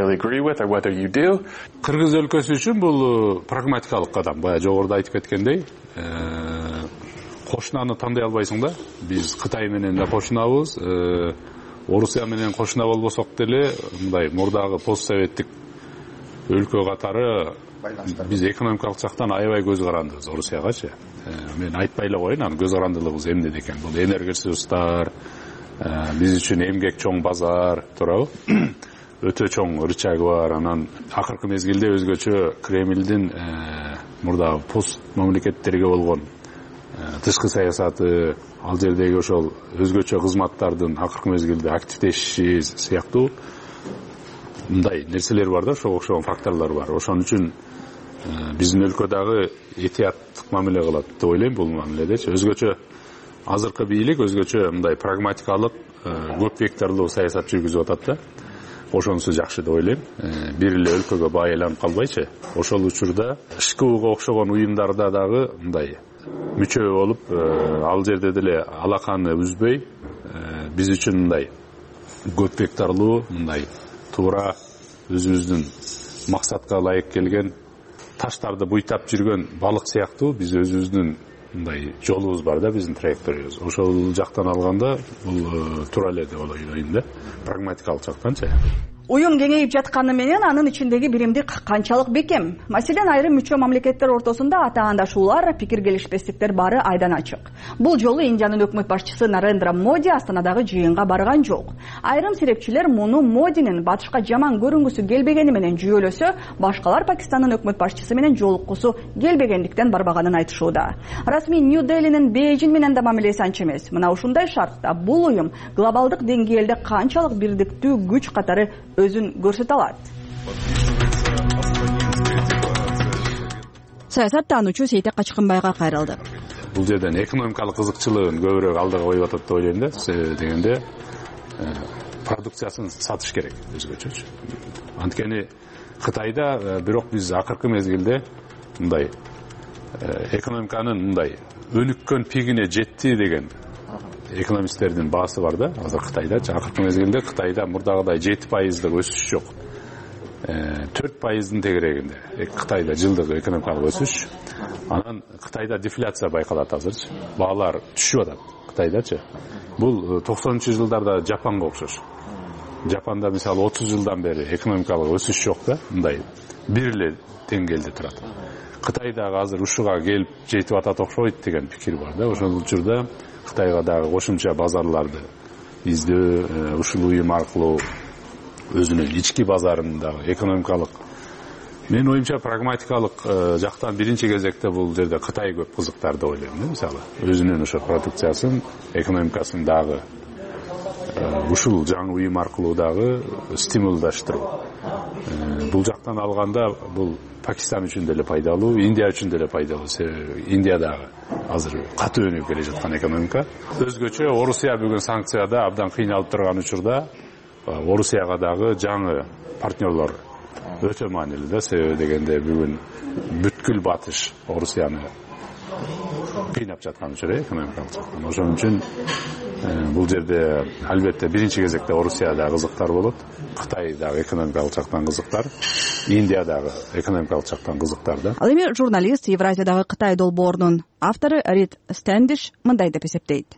Кыргыз өлкөсү үчүн бул прагматикалык кадам. Бая жогоруда айтып кеткендей, кошунаны тандай албайсың да. Биз Кытай менен да кошунабыз, Орусия менен кошуна болбосок деле, мындай мурдагы постсоветтик өлкө катары биз экономикалык жактан аябай көз карандыбыз Орусиягачы. Мен айтпай эле коеюн, анын көз карандылыгыбыз эмнеде экен. Бул энергоресурстар, биз үчүн эмгек чоң базар, туурабы? Өтө чоң рычагы бар. Анан акыркы мезгилде өзгөчө Кремлдин мурдагы пост мамлекеттерге болгон тышкы саясаты, ал жердеги ошол өзгөчө кызматтардын акыркы мезгилде активдешиши сыяктуу мындай нерселер бар да, ошого окшогон факторлор бар. Ошон үчүн биздин өлкө дагы этияттык мамиле кылат деп ойлойм бул мамиледечи. Өзгөчө азыркы бийлик өзгөчө мындай прагматикалык, көп векторлуу саясат жүргүзүп атат да. Ошонусу жакшы деп ойлойм. Бир эле өлкөгө байланып калбайчы. Ошол учурда ШКУга окшогон уюмдарда дагы мындай мүчө болуп, ал жерде деле алаканы үзбөй, биз үчүн мындай көп векторлуу, мындай туура өзүбүздүн максатка ылайык келген таштарды буйтап жүргөн балык сыяктуу биз өзүбүздүн мындай жолубуз бар да, биздин траекториябыз. Ошол жактан алганда бул туура эле деп ойлойм да, прагматикалык жактанчы. Уюм кеңейип жатканы менен анын ичиндеги биримдик канчалык бекем? Маселен, айрым мүчө мамлекеттер ортосунда атаандашуулар, пикир келишпестиктер бары айдан ачык. Бул жолу Индиянын өкмөт башчысы Нарендра Моди Астанадагы жыйынга барган жок. Айрым серепчилер муну Модинин батышка жаман көрүнгүсү келбегени менен жүйөлөсө, башкалар Пакистандын өкмөт башчысы менен жолуккусу келбегендиктен барбаганын айтышууда. Расмий Нью-Делинин Бейжин менен да мамилеси анча эмес. Мына ушундай шартта бул уюм глобалдык деңгээлде канчалык бирдиктүү күч катары өзүн көрсөтө алат. Саясаттануучу Сейтек Качкынбайга кайрылды. Бул жерден экономикалык кызыкчылыгын көбүрөөк алдыга коюп атат деп ойлойм да. Себеби дегенде продукциясын сатыш керек өзгөчөчү. Анткени Кытайда бирок биз акыркы мезгилде мындай экономиканын мындай өнүккөн пигине жетти деген экономисттердин баасы бар да. Азыр Кытайдачы акыркы мезгилде Кытайда мурдагыдай жети пайыздык өсүш жок. төрт пайыздын тегерегинде Кытайда жылдык экономикалык өсүш. Анан Кытайда дефляция байкалат азырчы. Баалар түшүп атат Кытайдачы. Бул токсонунчу жылдарда Жапанга окшош. Жапанда мисалы отуз жылдан бери экономикалык өсүш жок да, мындай бир эле деңгээлде турат. Кытайдагы азыр ушуга келип жетип атат окшойт деген пикир бар да. Ошол учурда Кытайга дагы кошумча базарларды издөө, ушул уюм аркылуу өзүнүн ички базарындагы экономикалык, мен оюмча прагматикалык жактан биринчи кезекте бул жерде Кытай көп кызыктар деп ойлойм да. Мисалы өзүнүн ошо продукциясын, экономикасын дагы ушул жаңы уюм аркылуу дагы стимулдаштыруу. Бул жактан алганда бул Пакистан үчүн деле пайдалуу, Индия үчүн деле пайдалуу. Себеби Индиядагы азыр катуу өнүгүп келе жаткан экономика. Өзгөчө Орусия бүгүн санкцияда абдан кыйналып турган учурда Орусияга дагы жаңы партнерлор өтө маанилүү да. Себеби дегенде бүгүн бүткүл батыш Орусияны кыйнап жаткан учур экономикалык жактан. Ошон үчүн бул жерде албетте биринчи кезекте Орусияда кызыктар болот, Кытайдагы экономикалык жактан кызыктар, Индиядагы экономикалык жактан кызыктар да. Ал эми журналист, Евразиядагы Кытай долбоорунун автору Рид Стендиш мындай деп эсептейт.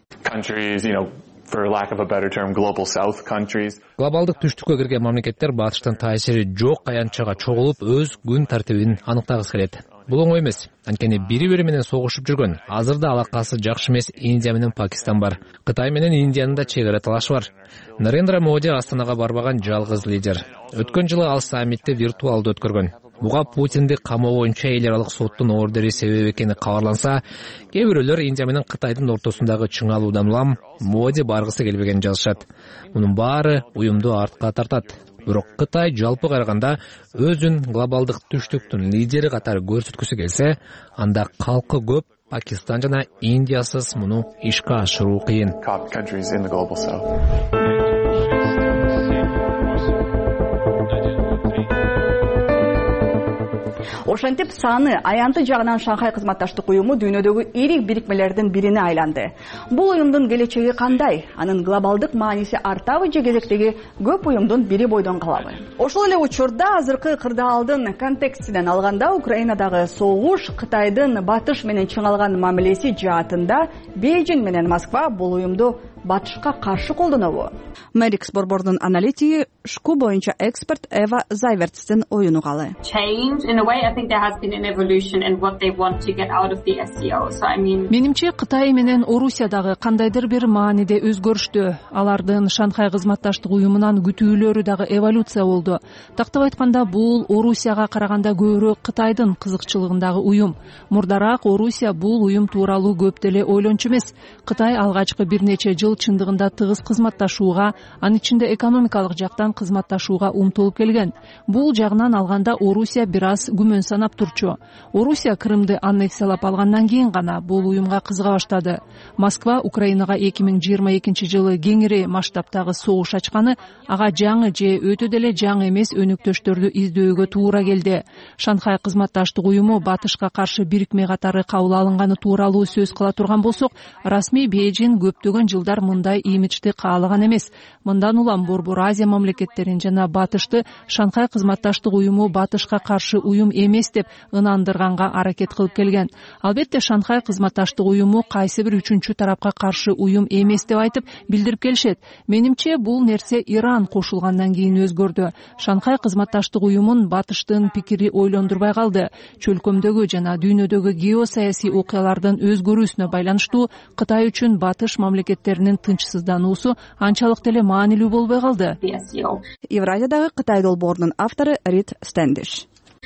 Глобалдык түштүккө кирген мамлекеттер батыштын таасири жок аянтчага чогулуп өз күн тартибин аныктагысы келет. Бул оңой эмес. Анткени бири-бири менен согушуп жүргөн, азырда алакасы жакшы эмес Индия менен Пакистан бар. Кытай менен Индиянын да чек ара талашы бар. Нарендра Моди Астанага барбаган жалгыз лидер. Өткөн жылы ал саммитти виртуалдуу өткөргөн. Буга Путинди камоо боюнча эл аралык соттун ордери себеп экени кабарланса, кээ бирөөлөр Индия менен Кытайдын ортосундагы чыңалуудан улам Моди баргысы келбегенин жазышат. Мунун баары уюмду артка тартат. Бирок Кытай жалпы караганда өзүн глобалдык түштүктүн лидери катары көрсөткүсү келсе, анда калкы көп, Пакистан жана Индиясыз муну ишке ашыруу кыйын. Ошентип саны аянты жагынан Шанхай кызматташтык уюму дүйнөдөгү ирик бирикмелердин бирине айланды. Бул уюмдун келечеги кандай? Анын глобалдык мааниси артабы же кезектеги көп уюмдун бири бойдон калабы? Ошол эле учурда азыркы кырдаалдын контекстинен алганда Украинадагы согуш, Кытайдын батыш менен чыңалган мамилеси жаатында Бейжин менен Москва бул уюмду батышка каршы колдонобу? Медикс борбордун аналитиги, шку боюнча эксперт Эва Зайвертстин оюн угалы. Менимче Кытай менен Орусиядагы кандайдыр бир мааниде өзгөрүштү. Алардын Шанхай кызматташтык уюмунан күтүүлөрү дагы эволюция болду. Тактап айтканда, бул Орусияга караганда көбүрөөк Кытайдын кызыкчылыгындагы уюм. Мурдараак Орусия бул уюм тууралуу көп деле ойлончу эмес. Кытай алгачкы бир нече жыл чындыгында тыгыз кызматташууга, анын ичинде экономикалык жактан кызматташууга умтулуп келген. Бул жагынан алганда Орусия бир аз күмөн санап турчу. Орусия Крымды аннексиялап алгандан кийин гана бул уюмга кызыга баштады. Москва Украинага эки миң жыйырма экинчи жылы кеңири масштабтагы согуш ачканы ага жаңы же өтө деле жаңы эмес өнөктөштөрдү издөөгө туура келди. Шанхай кызматташтык уюму батышка каршы бирикме катары кабыл алынганы тууралуу сөз кыла турган болсок, расмий Бейжин көптөгөн жылдар мындай имиджди каалаган эмес. Мындан улам Борбор Азия мамлекеттерин жана Батышты Шанхай кызматташтык уюму Батышка каршы уюм эмес деп ынандырганга аракет кылып келген. Албетте Шанхай кызматташтык уюму кайсы бир үчүнчү тарапка каршы уюм эмес деп айтып билдирип келишет. Менимче бул нерсе Иран кошулгандан кийин өзгөрдү. Шанхай кызматташтык уюмун Батыштын пикири ойлондурбай калды. Чөлкөмдөгү жана дүйнөдөгү геосаясий окуялардын өзгөрүүсүнө байланыштуу Кытай үчүн Батыш мамлекеттеринин тынчсыздануусу анчалык деле маанилүү болбой калды. Евразиядагы Кытай долбоорунун автору Рид Стэндиш.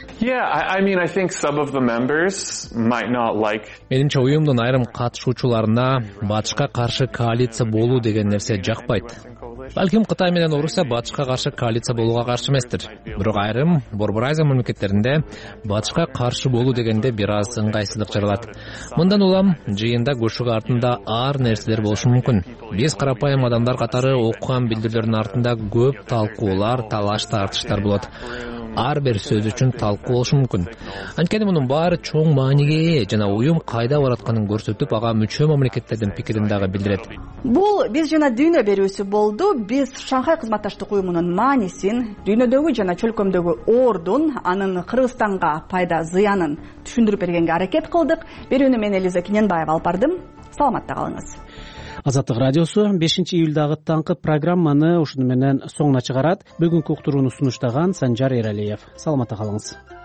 Менимче уюмдун айрым катышуучуларына Батышка каршы коалиция болуу деген нерсе жакпайт. Балким Кытай менен Орусия Батышка каршы коалиция болууга каршы эместир. Бирок айрым Борбор Азия мамлекеттеринде Батышка каршы болуу дегенде бир аз ыңгайсыздык жаралат. Мындан улам жыйында көшүк артында ар нерселер болушу мүмкүн. Биз карапайым адамдар катары окуган билдирүүлөрдүн артында көп талкуулар, талаш тартыштар болот. Ар бир сөз үчүн талкуу болушу мүмкүн. Анткени мунун баары чоң мааниге ээ жана уюм кайда баратканын көрсөтүп, ага мүчө мамлекеттердин пикирин дагы билдирет. Бул биз жана дүйнө берүүсү болду. Биз Шанхай кызматташтык уюмунун маанисин, дүйнөдөгү жана чөлкөмдөгү ордун, анын Кыргызстанга пайда зыянын түшүндүрүп бергенге аракет кылдык. Берүүнү мен Элиза Кененбаева алып бардым. Саламатта калыңыз. Азаттык радиосу бешинчи июлдагы таңкы программаны ушуну менен соңуна чыгарат. Бүгүнкү уктурууну сунуштаган Санжар Эралиев. Саламатта калыңыз.